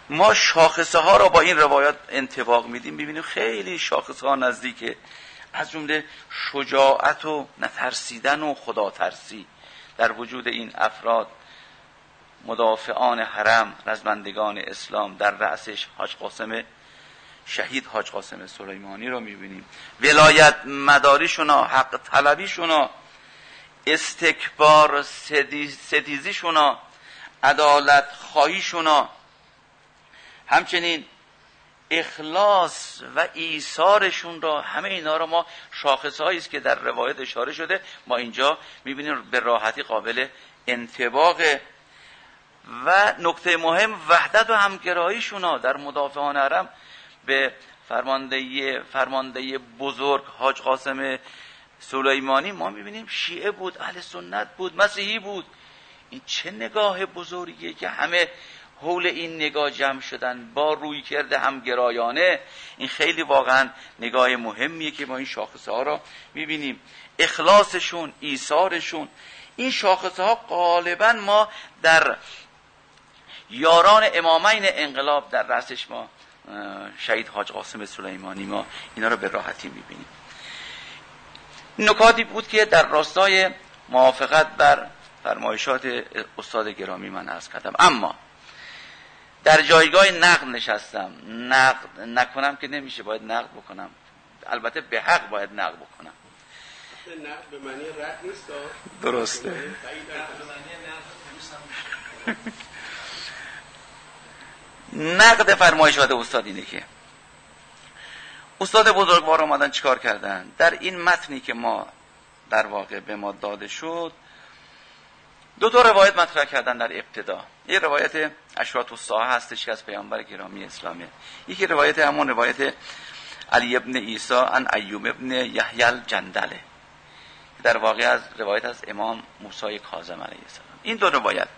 ما شاخصه ها را با این روایات انطباق میدیم، ببینیم خیلی شاخصه ها نزدیکه، از جمله شجاعت و نترسیدن و خدا ترسی در وجود این افراد، مدافعان حرم، رزمندگان اسلام، در رأسش حاج قاسم شهید حاج قاسم سلیمانی رو میبینیم. ولایت مداریشونا، حق طلبیشونا، استکبار ستیزیشونا، عدالت خواهیشونا، همچنین اخلاص و ایثارشون را، همه اینا رو ما شاخص هایی است که در روایت اشاره شده، ما اینجا میبینیم به راحتی قابل انطباقه. و نکته مهم وحدت و همگراییشون در مدافعان حرم به فرماندهی فرماندهی بزرگ حاج قاسم سلیمانی ما میبینیم شیعه بود، اهل سنت بود، مسیحی بود. این چه نگاه بزرگیه که همه حول این نگاه جمع شدن با روی کرده همگرایانه. این خیلی واقعا نگاه مهمیه که ما این شاخصه ها را میبینیم، اخلاصشون، ایثارشون. این شاخصه ها غالبا ما در یاران امامین انقلاب در رأسش ما شهید حاج قاسم سلیمانی ما اینا رو به راحتی میبینیم. نکاتی بود که در راستای موافقت بر فرمایشات استاد گرامی من عرض کردم، اما در جایگاه نقد نشستم. نقد نکنم که نمیشه، باید نقد بکنم، البته به حق باید نقد بکنم. نقد به معنی رد نیست. درسته. نقد فرمایشات استاد اینه که استاد بزرگوار آمدن چیکار کردن در این متنی که ما در واقع به ما داده شد. دو تا روایت مطرح کردن در ابتدا. یه روایت اشراط الساعه هستش که از پیامبر گرامی اسلامی، یکی روایت همون روایت علی ابن عیسی عن ایوب ابن یحیی الجندله در واقع از روایت از امام موسی کاظم علیه السلام. این دو روایت،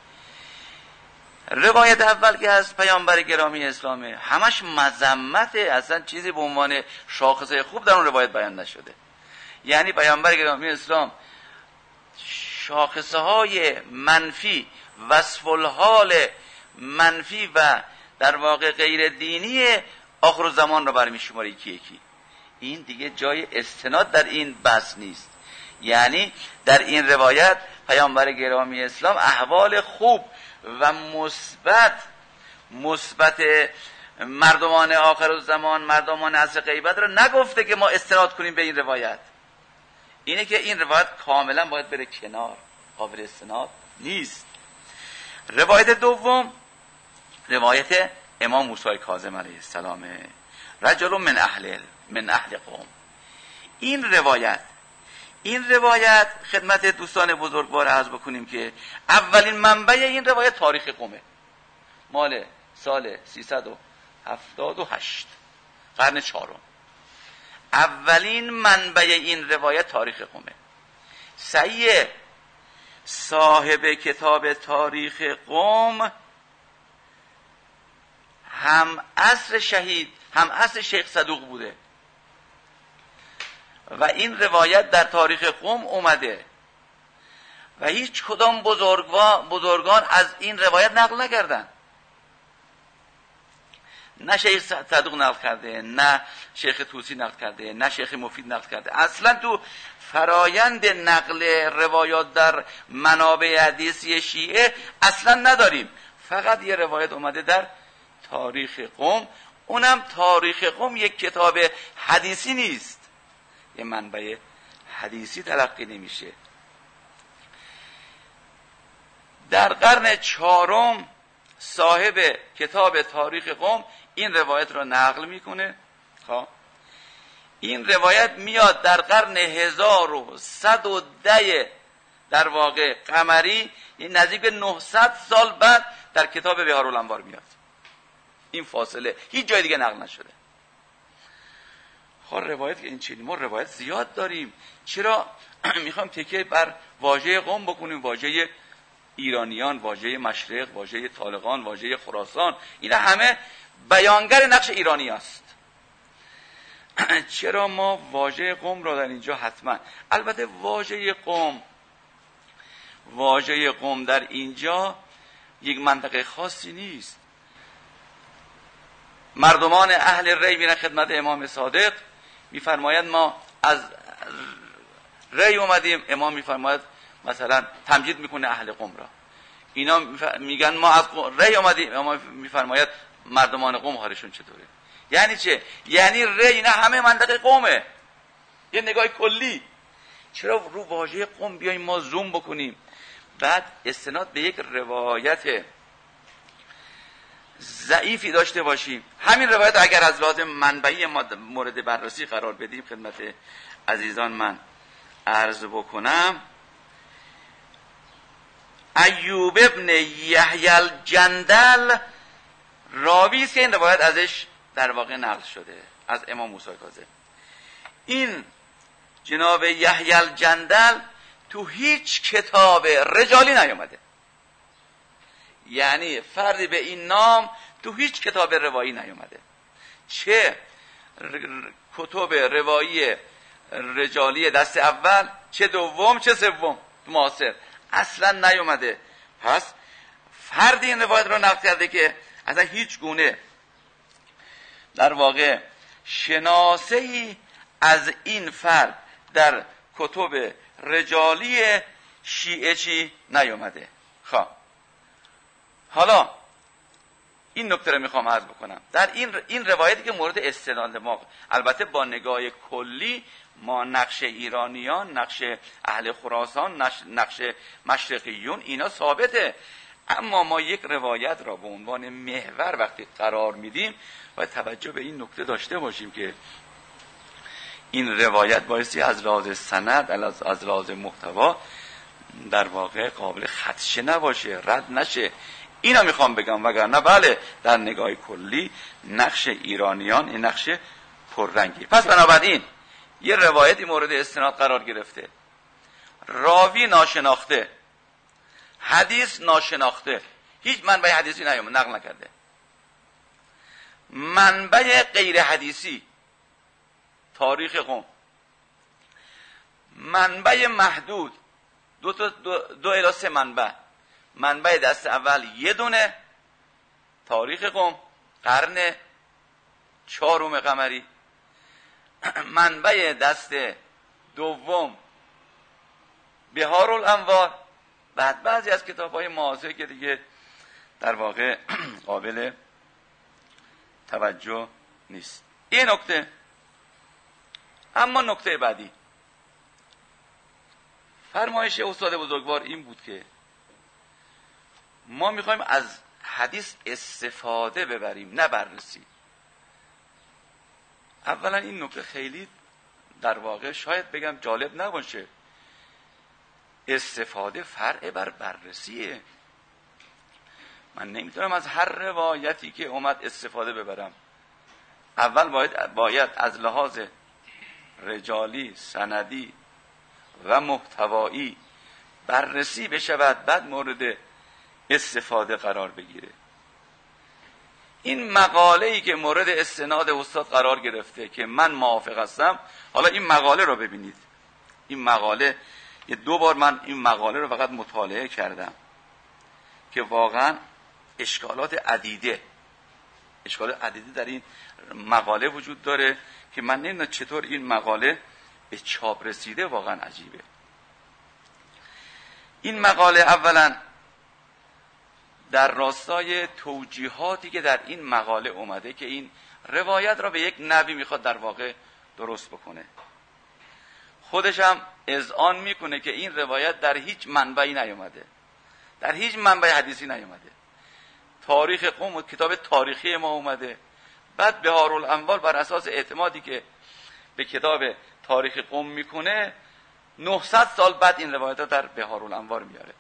روایت اول که از پیامبر گرامی اسلامی همش مذمت، اصلا چیزی به عنوان شاخصه خوب در اون روایت بیان نشده. یعنی پیامبر گرامی اسلام شاخصه های منفی، وصف الحال منفی و در واقع غیر دینی آخر الزمان رو برمی شماره یکی یکی. این دیگه جای استناد در این بحث نیست. یعنی در این روایت پیامبر گرامی اسلام احوال خوب و مثبت مثبت مردمان آخر الزمان، مردمان عصر غیبت رو نگفته که ما استناد کنیم به این روایت. اینه که این روایت کاملا باید بره کنار، قابل استناد نیست. روایت دوم روایت امام موسی کاظم علیه السلام، رجل من اهل من اهل قوم. این روایت این روایت خدمت دوستان بزرگوار عرض بکنیم که اولین منبع این روایت تاریخ قومه، مال سال سیصد و هفتاد و هشت قرن چهارم. اولین منبع این روایت تاریخ قومه. صحیح صاحب کتاب تاریخ قوم هم عصر شهید هم عصر شیخ صدوق بوده و این روایت در تاریخ قوم اومده و هیچ کدام بزرگان از این روایت نقل نکردن. نه شیخ صدوق نقل کرده، نه شیخ طوسی نقل کرده، نه شیخ مفید نقل کرده. اصلا تو فرایند نقل روایات در منابع حدیثی شیعه اصلا نداریم. فقط یه روایت اومده در تاریخ قوم، اونم تاریخ قوم یک کتاب حدیثی نیست، یه منبع حدیثی تلقی نمیشه. در قرن چهارم صاحب کتاب تاریخ قوم این روایت رو نقل میکنه. خب این روایت میاد در قرن هزار و صد و ده در واقع قمری، این نزدیک به نهصد سال بعد در کتاب بهارالانوار میاد. این فاصله هیچ جای دیگه نقل نشده. خب روایت که این چنین، ما روایت زیاد داریم، چرا میخوام تکیه بر واژه قوم بکنیم؟ واژه ایرانیان، واژه مشرق، واژه طالقان، واژه خراسان، اینا همه بیانگر نقش ایرانی است. چرا ما واژه قوم را در اینجا حتما، البته واژه قوم واژه قوم در اینجا یک منطقه خاصی نیست. مردمان اهل ری میرن خدمت امام صادق، میفرماید ما از ری اومدیم. امام میفرماید مثلا تمجید میکنه اهل قم را. اینا میگن ما از ری اومدیم، امام میفرماید مردمان قم حالشون چطوره. یعنی چه؟ یعنی ری نه همه منطقه قومه. یه نگاه کلی. چرا رو واژه قم بیایم ما زوم بکنیم؟ بعد استناد به یک روایت ضعیفی داشته باشیم. همین روایت اگر از لحاظ منبعی ما مورد بررسی قرار بدیم خدمت عزیزان من عرض بکنم، ایوب ابن یحیی الجندل راوی است که این روایت ازش در واقع نقل شده از امام موسی کاظم. این جناب یحیی الجندل تو هیچ کتاب رجالی نیامده، یعنی فردی به این نام تو هیچ کتاب روایی نیامده، چه کتب روایی رجالی دست اول چه دوم چه سوم معاصر اصلا نیامده. پس فردی این روایت رو نقل کرده که اصلا هیچ گونه در واقع شناسه‌ای از این فرد در کتب رجالی شیعه چی نیامده. خب حالا این نکته رو میخوام عرض بکنم. در این این روایتی که مورد استدلال ما، البته با نگاه کلی ما نقش ایرانیان، نقش اهل خراسان، نقش مشرقیون اینا ثابته، اما ما یک روایت را به عنوان محور وقتی قرار میدیم باید توجه به این نکته داشته باشیم که این روایت بایستی از لحاظ سند، از لحاظ محتوا در واقع قابل خدشه نباشه، رد نشه. اینا میخوام بگم، وگرنه بله در نگاه کلی نقش ایرانیان این نقش پررنگی. پس بنابراین یه روایتی مورد استناد قرار گرفته، راوی ناشناخته، حدیث ناشناخته، هیچ منبع حدیثی نیامد نقل نکرده، منبع غیر حدیثی تاریخ قم، منبع محدود دو تا دو, دو الی سه منبع. منبع دست اول یه دونه تاریخ قم قرن چهارم قمری، منبع دست دوم بهارالانوار، بعد بعضی از کتاب‌های معاصر که دیگه در واقع قابل توجه نیست. این نکته. اما نکته بعدی، فرمایش استاد بزرگوار این بود که ما میخوایم از حدیث استفاده ببریم نه بررسی. اولا این نکته خیلی در واقع شاید بگم جالب نباشه، استفاده فرع بر بررسیه. من نمیتونم از هر روایتی که اومد استفاده ببرم. اول باید باید از لحاظ رجالی، سندی و محتوایی بررسی بشود، بعد مورد استفاده قرار بگیره. این مقاله‌ای که مورد استناد استاد قرار گرفته که من موافق هستم، حالا این مقاله رو ببینید. این مقاله یه دو بار من این مقاله رو فقط مطالعه کردم که واقعا اشکالات عدیده اشکالات عدیده در این مقاله وجود داره که من نمیدونم چطور این مقاله به چاپ رسیده، واقعا عجیبه. این مقاله اولا در راستای توجیهاتی که در این مقاله اومده که این روایت را به یک نبی میخواد در واقع درست بکنه، خودش هم اذعان میکنه که این روایت در هیچ منبعی نیومده، در هیچ منبع حدیثی نیومده. تاریخ قم و کتاب تاریخی ما اومده، بعد بهارالانوار بر اساس اعتمادی که به کتاب تاریخ قم میکنه نهصد سال بعد این روایت در بهارالانوار میاره.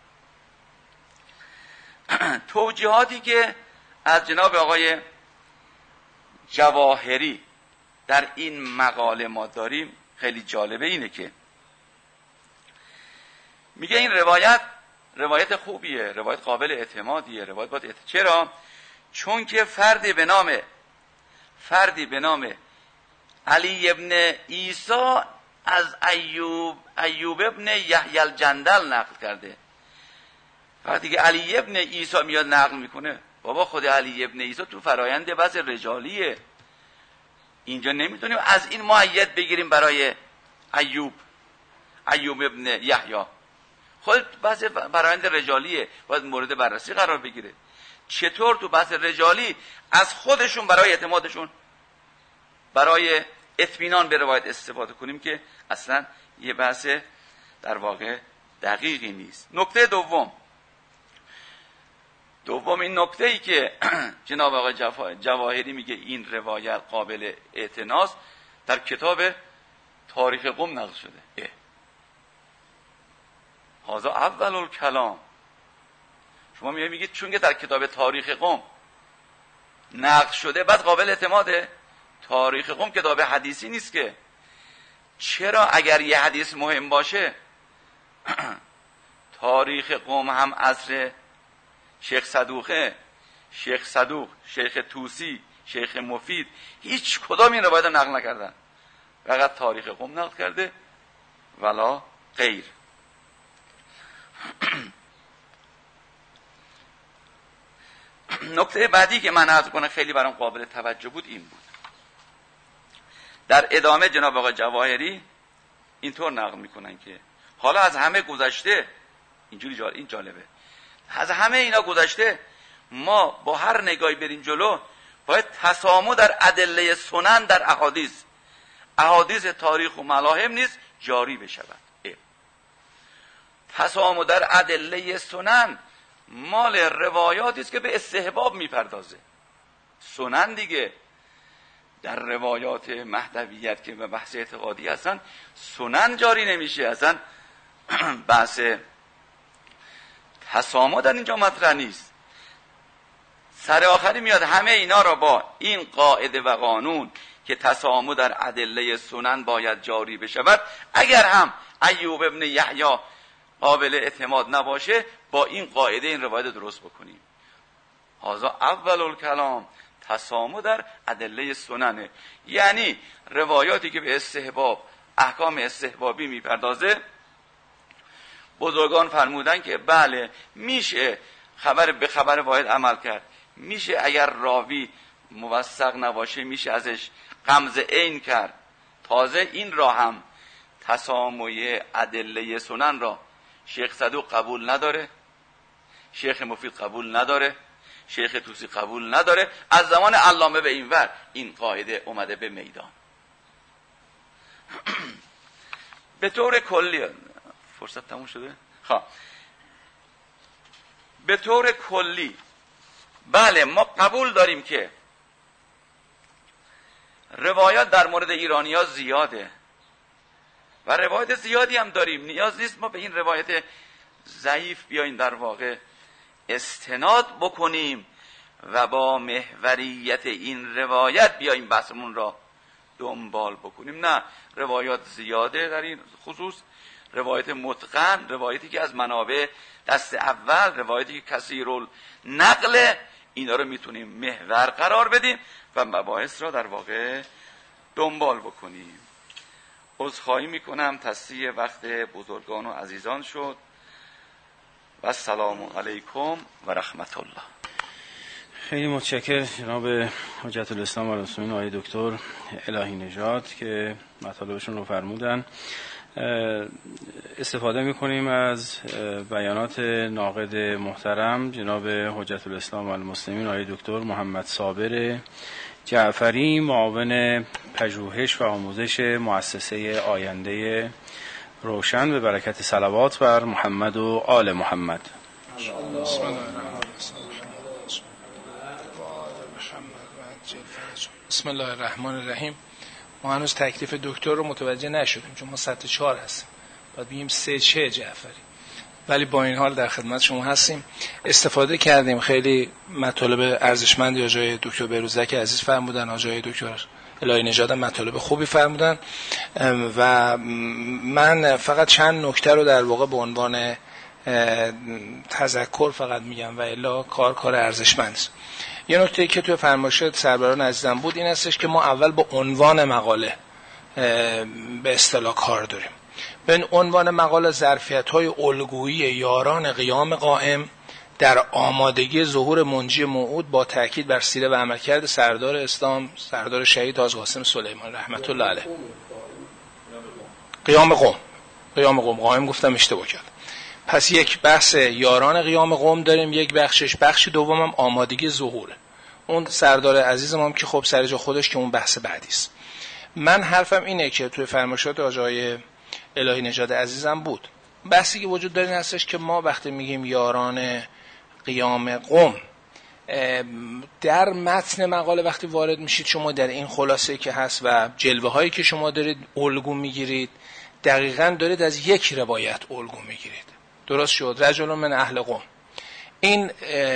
توجیهاتی که از جناب آقای جواهری در این مقاله ما داریم خیلی جالبه. اینه که میگه این روایت روایت خوبیه، روایت قابل اعتمادیه، روایت باید اعتماد. چرا؟ چون که فردی به نام فردی به نام علی ابن عیسی از ایوب ایوب ابن یحیی الجندل نقل کرده. وقتی که علی ابن عیسی میاد نقل میکنه بابا خود علی ابن عیسی تو فرایند بحث رجالیه، اینجا نمیتونیم از این مؤید بگیریم برای ایوب ایوب ابن یحیی. خود بحث فرایند رجالیه، باید مورد بررسی قرار بگیره. چطور تو بحث رجالی از خودشون برای اعتمادشون، برای اطمینان به روایت استفاده کنیم که اصلا یه بحث در واقع دقیقی نیست. نکته دوم دوم این نکته ای که جناب آقای جواهری میگه این روایت قابل اعتناست، در کتاب تاریخ قم نقل شده. هذا اول الکلام. شما میگید چون که در کتاب تاریخ قم نقل شده بعد قابل اعتماده؟ تاریخ قم کتاب حدیثی نیست که. چرا اگر یه حدیث مهم باشه تاریخ قم هم عصر شیخ صدوقه، شیخ صدوق، شیخ توسی، شیخ مفید هیچ کدام این روایت نقل نکردن، فقط تاریخ قم نقل کرده ولا غیر. نکته بعدی که من عرض کنم خیلی برام قابل توجه بود این بود، در ادامه جناب آقای جواهری اینطور نقل میکنن که حالا از همه گذشته، اینجوری جالب، این جالبه، از همه اینا گذشته ما با هر نگاهی بریم جلو باید تسامح در ادله سنن در احادیث احادیث تاریخ و ملاحم نیز جاری بشود. تسامح در ادله سنن مال روایاتی است که به استحباب میپردازه. سنن دیگه در روایات مهدویت که به بحث اعتقادی هستن سنن جاری نمیشه، اصلا بحث تسامح در اینجا مطرح نیست. سر آخری میاد همه اینا را با این قاعده و قانون که تسامح در ادله سنن باید جاری بشود، اگر هم ایوب ابن یحیی قابل اعتماد نباشه با این قاعده این روایت درست بکنیم. هذا اول الکلام، تسامح در ادله سننه، یعنی روایاتی که به استحباب احکام استحبابی میپردازه بزرگان فرمودن که بله میشه خبر به خبر واحد عمل کرد، میشه اگر راوی موثق نباشه میشه ازش غمز عین کرد. تازه این را هم تسامح ادله سنن را شیخ صدوق قبول نداره، شیخ مفید قبول نداره، شیخ توسی قبول نداره. از زمان علامه به این ور این قاعده اومده به میدان. به طور کلی فرصت تموم شده؟ خب به طور کلی بله ما قبول داریم که روایات در مورد ایرانی ها زیاده و روایت زیادی هم داریم، نیاز نیست ما به این روایت ضعیف بیاییم در واقع استناد بکنیم و با محوریت این روایت بیاییم بحثمون را دنبال بکنیم. نه، روایات زیاده در این خصوص، روایت متقن، روایتی که از منابع دست اول، روایتی که کثیرال نقل، اینا رو میتونیم محور قرار بدیم و مباحث را در واقع دنبال بکنیم. عذرخواهی میکنم تصحیح وقت بزرگان و عزیزان شد و السلام علیکم و رحمت الله. خیلی متشکرم جناب حجت الاسلام و المسلمین آقای دکتر الهی نژاد که مطالبشون رو فرمودن. استفاده میکنیم از بیانات ناقد محترم جناب حجت الاسلام و المسلمین آقای دکتر محمد صابر جعفری، معاون پژوهش و آموزش مؤسسه آینده روشن، به برکت صلوات بر محمد و آل محمد. بسم الله الرحمن الرحیم. ما هنوز تکلیف دکتر رو متوجه نشدیم چون ما سطح چهار هستیم، باید بگیم سه چه جعفری، ولی با این حال در خدمت شما هستیم. استفاده کردیم، خیلی مطالب ارزشمندی آجای دکتر بهروزک عزیز فرمودن، آجای دکتر الهی نژاد مطالب خوبی فرمودن و من فقط چند نکته رو در واقع به عنوان تذکر فقط میگم و الا کار کار ارزشمند است. یه نکته که تو فرمایشات سربران عزیزم بود این هستش که ما اول با عنوان مقاله به اصطلاح کار داریم. به عنوان مقاله ظرفیت‌های الگویی یاران قیام قائم در آمادگی ظهور منجی موعود با تاکید بر سیره و عملکرد سردار اسلام سردار شهید حاج قاسم سلیمانی رحمت الله علیه. قیام قوم قیام قوم قائم گفتم اشتباه کردم. پس یک بحث یاران قیام قوم داریم، یک بخشش، بخش دومم آمادگی ظهوره. اون سردار عزیزم هم که خب سر جا خودش که اون بحث بعدی است. من حرفم اینه که توی فرمایشات آقای الهی نژاد عزیزم بود، بحثی که وجود داره این هستش که ما وقتی میگیم یاران قیام قوم، در متن مقاله وقتی وارد میشید شما در این خلاصه که هست و جلوه هایی که شما دارید الگو میگیرید، دقیقاً دارید از یک روایت الگو میگیرید. درست شد؟ رجل من اهل قوم، این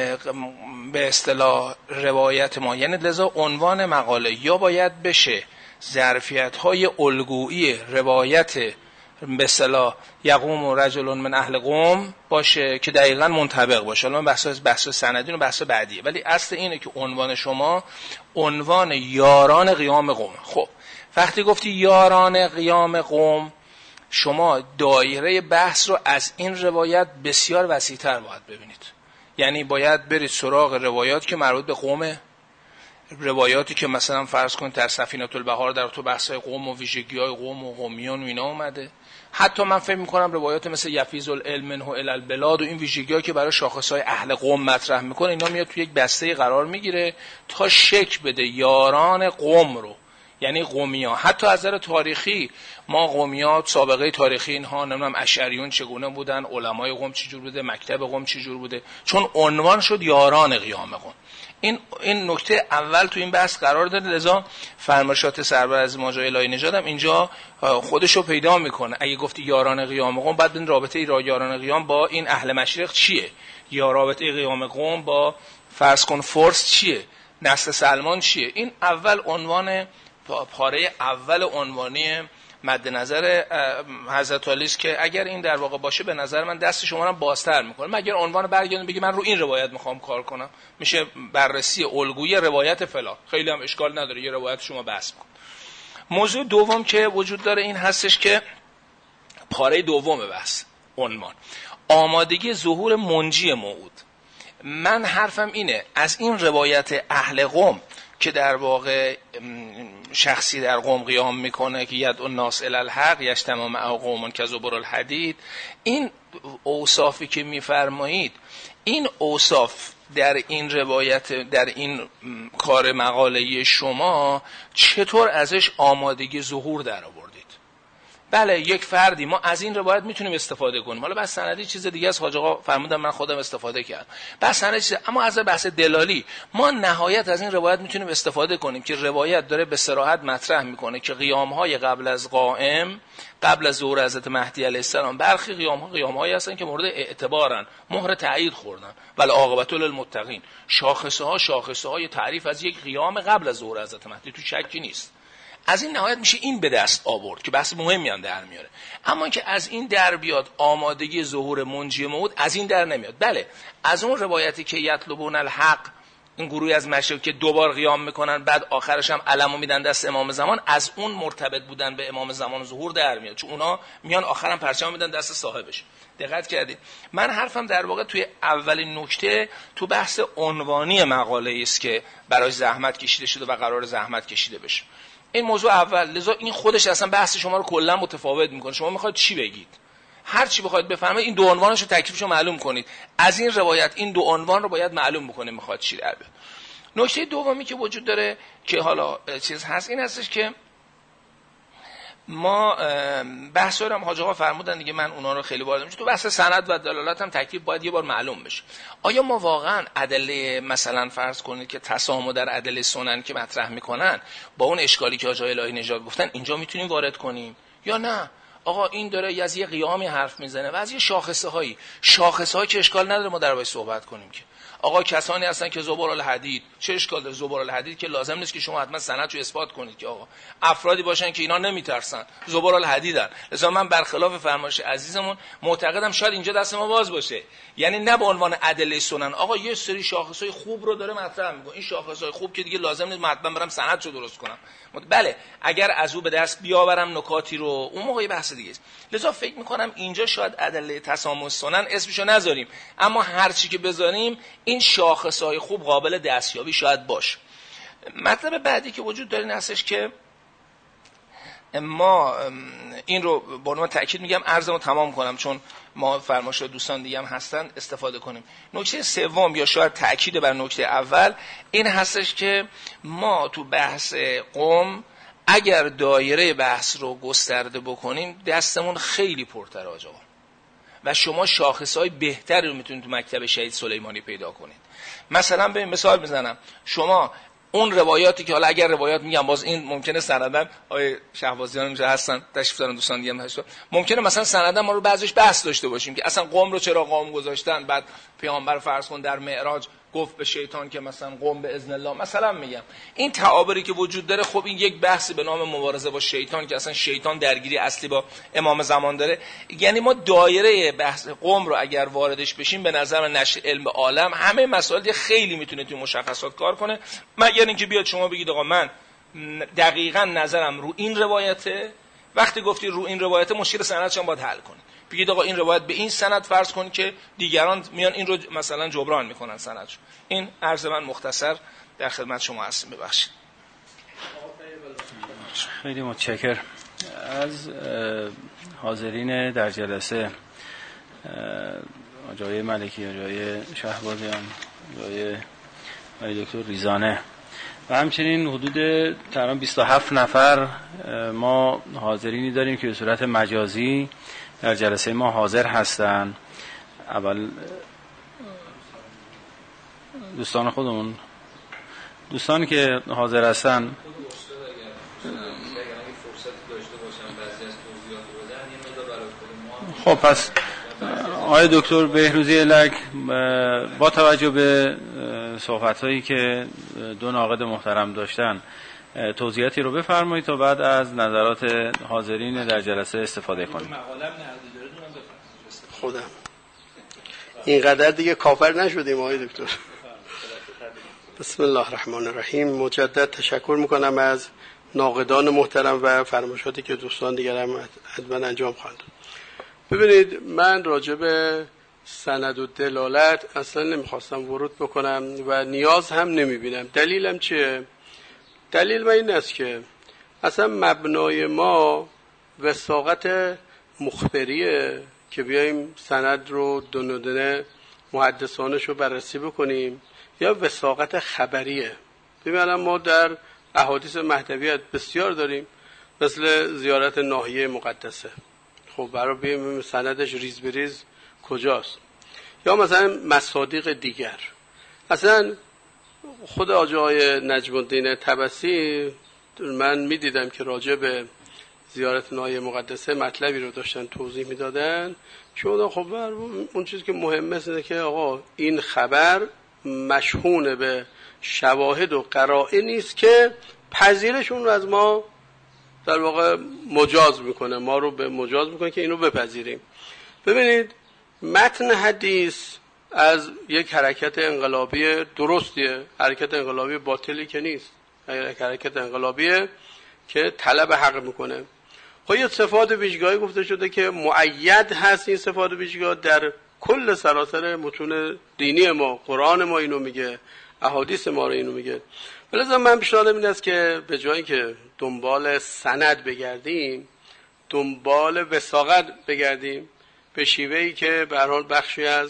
به اصطلاح روایت ما، یعنی لذا عنوان مقاله یا باید بشه ظرفیت های الگویی روایت به اصطلاح یقوم و رجل من اهل قوم باشه که دقیقاً منطبق باشه. الان بحث بحث سندی و بحث بعدیه، ولی اصل اینه که عنوان شما عنوان یاران قیام قوم. خب وقتی گفتی یاران قیام قوم، شما دایره بحث رو از این روایت بسیار وسیع‌تر باید ببینید. یعنی باید برید سراغ روایات که مربوط به قومه، روایاتی که مثلا فرض کنید در سفینه البحار در تو بحث‌های قوم و ویژگی‌های قوم و قومیان و اینا اومده. حتی من فکر می‌کنم روایات مثل یفیض العلم منه الی البلاد و این ویژگی‌ها که برای شاخص‌های اهل قوم مطرح می‌کنه، اینا میاد تو یک بسته قرار میگیره تا شک بده یاران قوم رو، یعنی قومیان. حتی از نظر تاریخی ما قومیات سابقه تاریخی اینها نمیدونم اشعریون چگونه بودن، علمای قوم چجور بوده، مکتب قوم چجور بوده، چون عنوان شد یاران قیام قوم. این این نکته اول تو این بحث قرار داره. لذا فرمایشات سرور از ماجرا الهی نژاد هم اینجا خودشو پیدا میکنه. اگه گفتی یاران قیام قوم، بعد این رابطه ای یاران قیام با این اهل مشرق چیه، یا رابطه قیام قوم با فرض کن فرس چیه، نسل سلمان چیه. این اول عنوان پاره اول عنوانی مد نظر حضرت علی است که اگر این در واقع باشه به نظر من دست شما رو بازتر میکنه. مگر عنوان برگردون بگی من رو این روایت میخوام کار کنم، میشه بررسی الگویی روایت فلان، خیلی هم اشکال نداره یه روایت شما بحث کن. موضوع دوم که وجود داره این هستش که پاره دوم بحث عنوان آمادگی ظهور منجی موعود. من حرفم اینه از این روایت اهل قوم که در واقع شخصی در قوم قیام میکنه که ید الناس الی الحق یجتمع معه قوم کزبر الحدید، این اوصافی که میفرمایید، این اوصاف در این روایت، در این کار مقاله شما چطور ازش آمادگی ظهور در آوردید؟ بله یک فردی ما از این روایت میتونیم استفاده کنیم، حالا بس سندی چیز دیگه است، حاج آقا فرمودن من خودم استفاده کردم، بس سندی چیز، اما از بحث دلالی ما نهایت از این روایت میتونیم استفاده کنیم که روایت داره به صراحت مطرح میکنه که قیام‌های قبل از قائم، قبل از ظهور حضرت مهدی علیه السلام، برخی قیام‌ها قیام‌هایی هستن که مورد اعتبارن، مهر تایید خوردن، ولی عاقبت للمتقین، شاخصه‌ها شاخصه‌های تعریف از یک قیام قبل از ظهور حضرت مهدی، تو شکی نیست. از این نهایت میشه این به دست آورد که بحث مهمی هم در میاره. اما که از این در بیاد آمادگی ظهور منجی موعود، از این در نمیاد. بله از اون روایتی که یطلبون الحق، این گروهی از مشرق که دوبار قیام میکنن بعد آخرش هم علمو میدن دست امام زمان، از اون مرتبط بودن به امام زمان ظهور در میاد، چون اونا میان آخرام پرچم میدن دست صاحبش. دقت کردید؟ من حرفم در واقع توی اولین نکته تو بحث عنوانی مقاله است که برای زحمت کشیده شده و قرار زحمت کشیده بشه. این موضوع اول، لذا این خودش اصلا بحث شما رو کلا متفاوت میکنه. شما میخواید چی بگید، هر چی بخواید بفرمایید این دو عنوانش رو تکلیفش رو معلوم کنید. از این روایت این دو عنوان رو باید معلوم بکنید میخواد چی در بیاد. نکته دومی که وجود داره که حالا چیز هست این هستش که ما بحث رو هم حاج آقا فرمودن دیگه، من اونا رو خیلی وارد نمیشم. تو بحث سند و دلالت هم تکلیف باید یه بار معلوم بشه. آیا ما واقعا ادله مثلا فرض کنید که تسامح در ادله سنن که مطرح میکنن با اون اشکالی که حاج آقا الهی نژاد گفتن اینجا میتونیم وارد کنیم یا نه؟ آقا این داره از یه قیامی حرف میزنه و از یه شاخصه هایی شاخصه هایی که اشکال نداره ما در باید صحبت کنیم که آقا کسانی هستن که زبرالحدید، چه اشکال داره زبرالحدید که لازم نیست که شما حتما سندشو اثبات کنید که آقا افرادی باشن که اینا نمیترسن زبرالحدیدن. لذا من برخلاف فرمایش عزیزمون معتقدم شاید اینجا دست ما باز باشه، یعنی نه به عنوان ادله سنن آقا یه سری شاخصای خوب رو داره مطرح میکنه، این شاخصای خوب که دیگه لازم نیست حتما برم سندشو درست کنم. بله اگر از او به دست بیاورم نکاتی رو اون موقع بحث دیگه است. لذا فکر میکنم اینجا شاید ادله تسامح سنن اسمشو نذاریم، اما هر چی که بذاریم این شاخصهای خوب قابل دستیابی شاید باشه. مطلب بعدی که وجود داره این هستش که ما این رو با عنوان تأکید میگم، عرضمو تمام کنم چون ما فرمایش دوستان دیگه هم هستن استفاده کنیم. نکته سوم یا شاید تأکید بر نکته اول این هستش که ما تو بحث قم اگر دایره بحث رو گسترده بکنیم دستمون خیلی پرتر آجا و شما شاخصهای بهتری رو میتونید تو مکتب شهید سلیمانی پیدا کنید. مثلا به مثال میزنم، شما اون روایاتی که حالا اگر روایات میگم باز این ممکنه سندن آیه شهبازیان اینجا هستن تشریف دارن دوستان دیگه هم هستن، ممکنه مثلا سندن ما رو بعضیش بحث داشته باشیم که اصلا قوم رو چرا قوم گذاشتن، بعد پیامبر فرض کن در معراج گفت به شیطان که مثلا قوم به اذن الله، مثلا میگم این تعابیری که وجود داره خب این یک بحثی به نام مبارزه با شیطان که اصلا شیطان درگیری اصلی با امام زمان داره. یعنی ما دایره بحث قوم رو اگر واردش بشیم به نظر نشر علم عالم همه مسائل خیلی میتونه توی مشخصات کار کنه، مگر اینکه بیاد شما بگید آقا من دقیقاً نظرم رو این روایته، وقتی گفتی رو این روایته مشکل سندش هم باید حل کنید، بگید آقا این روایت به این سند فرض کن که دیگران میان این رو مثلا جبران میکنن سندش. این عرض من مختصر در خدمت شما هستم، ببخشید. خیلی متشکرم از حاضرین در جلسه، آقای ملکی، آقای شهبازیان، آقای دکتر ریزانه و همچنین حدود تقریبا بیست و هفت نفر ما حاضرینی داریم که به صورت مجازی در جلسه ما حاضر هستن. اول دوستان خودمون، دوستان که حاضر هستن خب پس آقای دکتر بهروزی الک با توجه به صحبت‌هایی که دو ناقد محترم داشتن توضیحاتی رو بفرمایید تا بعد از نظرات حاضرین در جلسه استفاده کنیم. خودم اینقدر دیگه کافر نشدیم آقای دکتر. بسم الله الرحمن الرحیم. مجدد تشکر میکنم از ناقدان محترم و فرمایشاتی که دوستان دیگر هم حتما انجام خواهند. ببینید من راجع به سند و دلالت اصلا نمیخواستم ورود بکنم و نیاز هم نمیبینم. دلیلم چیه؟ دلیل من این است که اصلا مبنای ما وثاقت مخبریه که بیایم سند رو دونه محدثانش رو بررسی بکنیم یا وثاقت خبریه. ببینم ما در احادیث مهدویت بسیار داریم، مثل زیارت ناحیه مقدسه، خب برای ببینیم سندش ریز بریز کجاست، یا مثلا مصادیق دیگر. اصلا خود آقای نجم الدین طبسی من میدیدم که راجع به زیارت ناحیه مقدسه مطلبی رو داشتن توضیح میدادن که اون خب اون چیزی که مهمه اینه که آقا این خبر مشهون به شواهد و قرائن نیست که پذیرشون رو از ما در واقع مجاز میکنه، ما رو به مجاز میکنه که اینو بپذیریم. ببینید متن حدیث از یک حرکت انقلابی درستیه، حرکت انقلابی باطلی که نیست، یک حرکت انقلابیه که طلب حق میکنه. خب یه صفات ویژگاهی گفته شده که مؤید هست، این صفات ویژگاه در کل سراسر متون دینی ما، قرآن ما اینو میگه، احادیث ما رو اینو میگه. بلکه من پیشنهادم این است که به جایی که دنبال سند بگردیم دنبال وثاقت بگردیم، به شیوهی که به هر حال بخشی از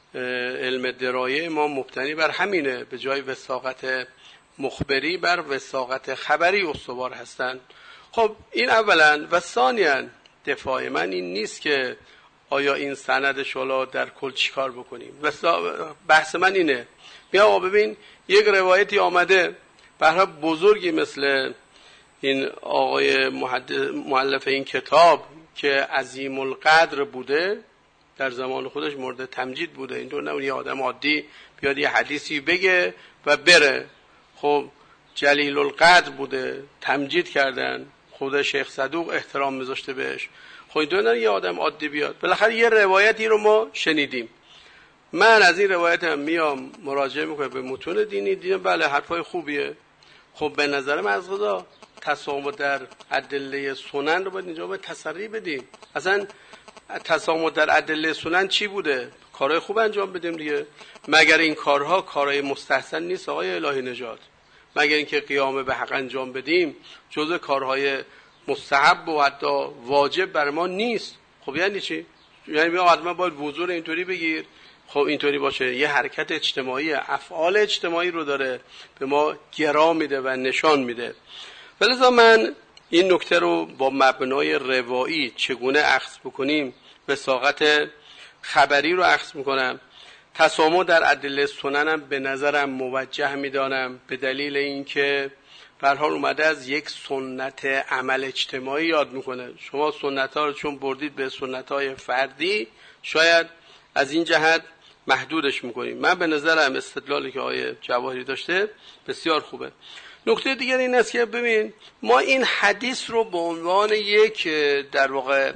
علم درایه ما مبتنی بر همینه، به جای وثاقت مخبری بر وثاقت خبری استوار هستند. خب این اولا. و ثانیاً دفاع من این نیست که آیا این سند شلا در کل چیکار بکنیم. بحث من اینه، بیا آقا ببین یک روایتی آمده برای بزرگی مثل این آقای مؤلف این کتاب که عظیم القدر بوده، در زمان خودش مورد تمجید بوده. اینطور نه یه آدم عادی بیاد یه حدیثی بگه و بره. خب جلیل القدر بوده، تمجید کردن، خود شیخ صدوق احترام میذاشته بهش. خب اینطور نه یه آدم عادی بیاد. بالاخره یه روایتی رو ما شنیدیم. من از این روایت هم میام مراجعه میکنم به متون دینی، دیدم بله حرفای خوبیه. خب به نظرم از خدا تسامح در ادله سنن رو باید اینجا باید تسری بدیم. اصلا تسامح در ادله سنن چی بوده؟ کارهای خوب انجام بدیم دیگه. مگر این کارها کارهای مستحسن نیست آقای الهی نژاد؟ مگر اینکه قیام به حق انجام بدیم جزء کارهای مستحب و حتی واجب بر ما نیست؟ خب یعنی چی؟ یعنی ما حتما باید وضو اینطوری بگیر. خب اینطوری باشه. یه حرکت اجتماعی، افعال اجتماعی رو داره به ما گرا میده و نشان میده. ولذا من این نکته رو با مبنای روایی چگونه اخذ بکنیم وساقت خبری رو اخذ میکنم. تسامح در ادله سننم به نظرم موجه میدانم به دلیل اینکه به هر حال اومده از یک سنت عمل اجتماعی یاد میکنه. شما سنت ها رو چون بردید به سنت های فردی شاید از این جهت محدودش میکنیم. من به نظرم استدلالی که آقای جواهری داشته بسیار خوبه. نکته دیگر این است که ببین ما این حدیث رو به عنوان یک در واقع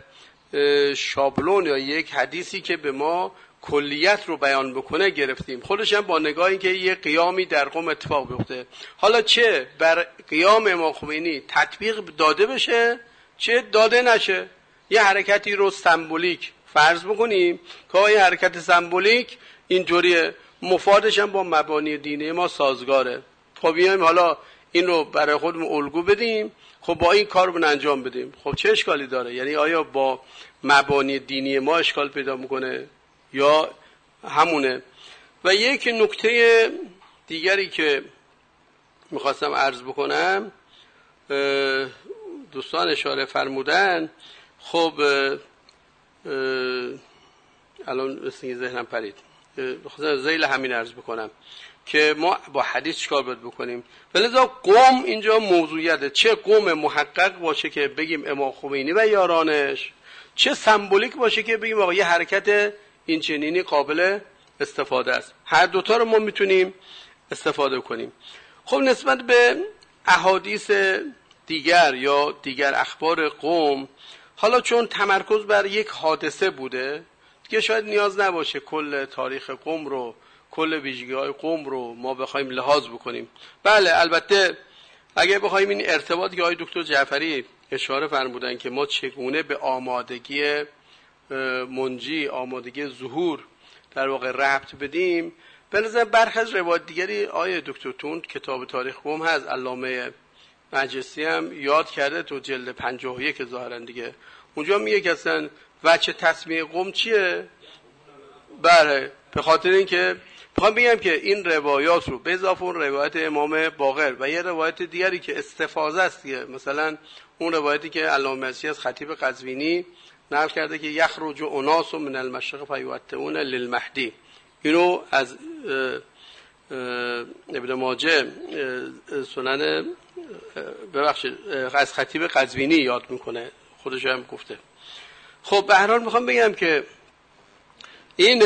شابلون یا یک حدیثی که به ما کلیت رو بیان بکنه گرفتیم. خودش هم با نگاه این که یه قیامی در قم اتفاق بیفته. حالا چه بر قیام امام خمینی تطبیق داده بشه چه داده نشه، یه حرکتی رو سمبولیک فرض بکنیم که یه حرکت سمبولیک اینجوریه، مفادش هم با مبانی دینی ما سازگاره. خب بیایم حالا این رو برای خودمون الگو بدیم، خب با این کار رو انجام بدیم. خب چه اشکالی داره؟ یعنی آیا با مبانی دینی ما اشکال پیدا میکنه یا همونه؟ و یک نکته دیگری که میخواستم عرض بکنم، دوستان اشاره فرمودن، خب الان مثل ذهنم پرید، بخاطر ذیل همین عرض بکنم که ما با حدیث چیکار باید بکنیم. ولذا قوم اینجا موضوعیته، چه قوم محقق باشه که بگیم امام خمینی و یارانش، چه سمبولیک باشه که بگیم آقا یه حرکت این چنینی قابل استفاده است. هر دوتا رو ما میتونیم استفاده کنیم. خب نسبت به احادیث دیگر یا دیگر اخبار قوم، حالا چون تمرکز بر یک حادثه بوده دیگه شاید نیاز نباشه کل تاریخ قوم رو، کل ویژگی‌های قوم رو ما بخوایم لحاظ بکنیم. بله البته اگه بخوایم این ارتباطی که آقای دکتر جعفری اشاره فرمودن که ما چگونه به آمادگی منجی، آمادگی ظهور در واقع ربط بدیم، به نظر برخی از روایات دیگری آقای دکتر توند کتاب تاریخ قوم هست، علامه مجلسی هم یاد کرده تو جلد پنجاه و یک ظاهرا دیگه، اونجا میگه که اصلا وجه تسمیه قوم چیه؟ بله به خاطر اینکه میخوام بگم که این روایات رو به اضافه اون روایت امام باقر و یه روایت دیگری که استفاضه است دیگه، مثلا اون روایتی که علامه مجلسی از خطیب قزوینی نقل کرده که یخرج اناس من المشرق فیوطئون للمهدی، اینو از ابن ماجه سنن ببخشید از خطیب قزوینی یاد میکنه، خودش هم گفته. خب به هر حال میخوام بگم که این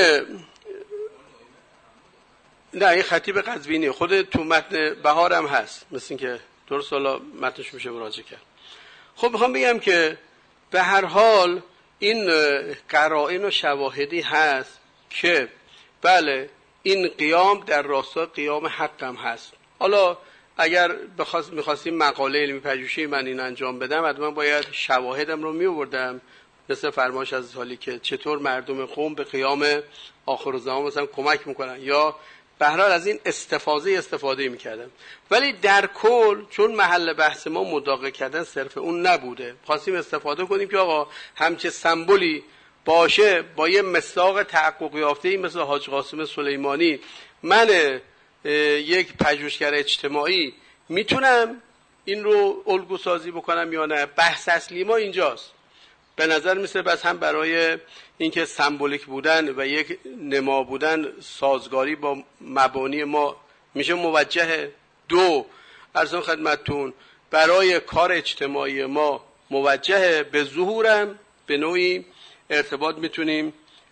نه این خطیب قزوینی خود تو متن بهار هم هست، مثل این که درست حالا متنش میشه مراجعه کرد. خب میخوام بگم که به هر حال این قرائن و شواهدی هست که بله این قیام در راستای قیام حق هم هست. حالا اگر بخواست میخواستیم مقاله علمی پژوهشی من این انجام بدم حتما باید شواهدم رو میوردم، مثل فرمایش از حالی که چطور مردم قوم به قیام آخرالزمان مثلا کمک میکنن، یا به هر حال از این استفاده استفاده میکردن. ولی در کل چون محل بحث ما مداقه کردن صرف اون نبوده، خواستیم استفاده کنیم که آقا همچه سمبولی باشه با یه مصداق تحقق یافته‌ای مثل حاج قاسم سلیمانی، من یک پژوهشگر اجتماعی میتونم این رو الگو سازی بکنم یا نه؟ بحث اصلی ما اینجاست. به نظر میسه بس هم برای اینکه سمبولیک بودن و یک نما بودن سازگاری با مبانی ما میشه موجه. دو، عرضم خدمتتون برای کار اجتماعی ما موجه به ظهورم به نوعی ارتباط میتونیم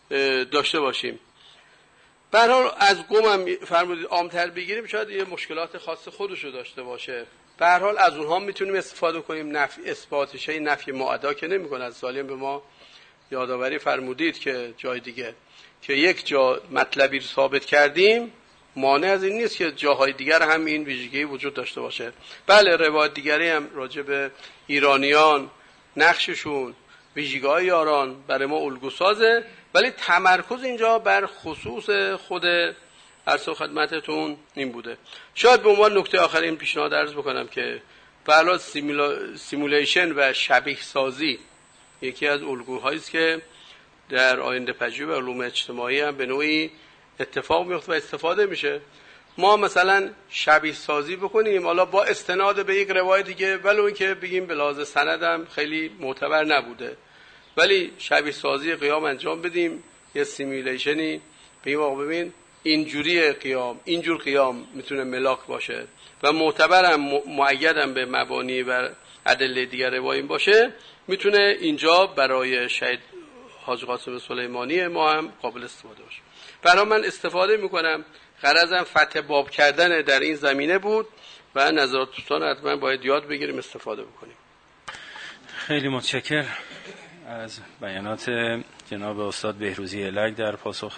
داشته باشیم. به هر حال از قم هم فرمودید عام‌تر بگیریم شاید یه مشکلات خاص خودشو داشته باشه. به هر حال از اونها میتونیم استفاده کنیم. نفی اثباتش این نفی معدا که نمیکنه. از سالیم به ما یادآوری فرمودید که جای دیگه که یک جا مطلبی رو ثابت کردیم مانع از این نیست که جاهای دیگر هم این ویژگی وجود داشته باشه. بله روایت دیگری هم راجع به ایرانیان، نقششون، ویژگی‌های یاران برای ما الگو سازه، ولی تمرکز اینجا بر خصوص خود عرض خدمتتون این بوده. شاید به عنوان نکته آخری این پیشنهاد عرض بکنم که به هر حال سیمولیشن و شبیه سازی یکی از الگوهایی است که در آینده پژوهی و علوم اجتماعی هم به نوعی اتفاق میفته و استفاده میشه. ما مثلا شبیه سازی بکنیم حالا با استناد به یک روایتی که ولو اینکه بگیم به لحاظ سندم خیلی معتبر نبوده، ولی شبیه سازی قیام انجام بدیم، یه سیمولیشنی بگیم آقا ببین اینجوری قیام، اینجور قیام میتونه ملاک باشه و معتبرم مؤیدم به مبانی و ادله دیگر روایی باشه، میتونه اینجا برای شهید حاج قاسم سلیمانی ما هم قابل استفاده باشه. برای من استفاده میکنم، غرضم فتح باب کردن در این زمینه بود و نظرات دوستان حتما باید یاد بگیریم استفاده بکنیم. خیلی متشکر از بیانات جناب استاد بهروزی الک در پاسخ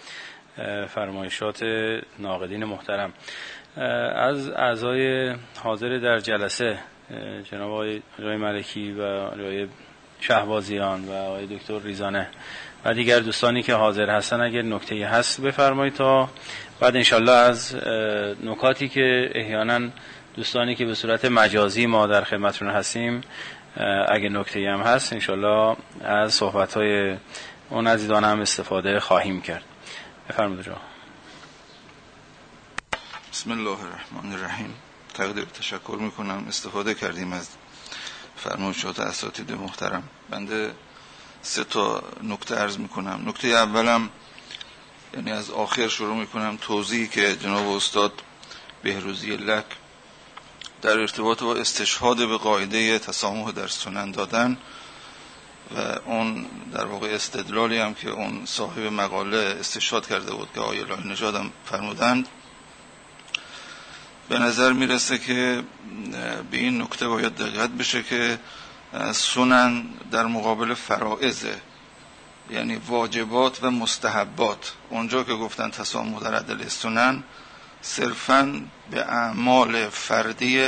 فرمایشات ناقدین محترم. از اعضای حاضر در جلسه جناب آقای ملکی و آقای شهبازیان و آقای دکتر ریزانه و دیگر دوستانی که حاضر هستن اگر نکته‌ای هست بفرمایید تا بعد انشالله از نکاتی که احیانا دوستانی که به صورت مجازی ما در خدمتتون هستیم اگر نکته‌ای هم هست انشالله از صحبت‌های اون عزیزان هم استفاده خواهیم کرد. بفرمایید. بسم الله الرحمن الرحیم. تقدیر تشکر میکنم استفاده کردیم از فرمایشات اساتید محترم. بنده سه تا نکته عرض میکنم. نکته اولم یعنی از آخر شروع میکنم، توضیحی که جناب استاد بهروزی الک در ارتباط با استشهاد به قاعده تسامح در سنن دادن و اون در واقع استدلالی هم که اون صاحب مقاله استشهاد کرده بود که آیه الهی نژاد هم فرمودند، به نظر میرسه که به این نکته باید دقت بشه که سنن در مقابل فرائضه، یعنی واجبات و مستحبات. اونجا که گفتن تسامح در ادله سنن صرفاً به اعمال فردی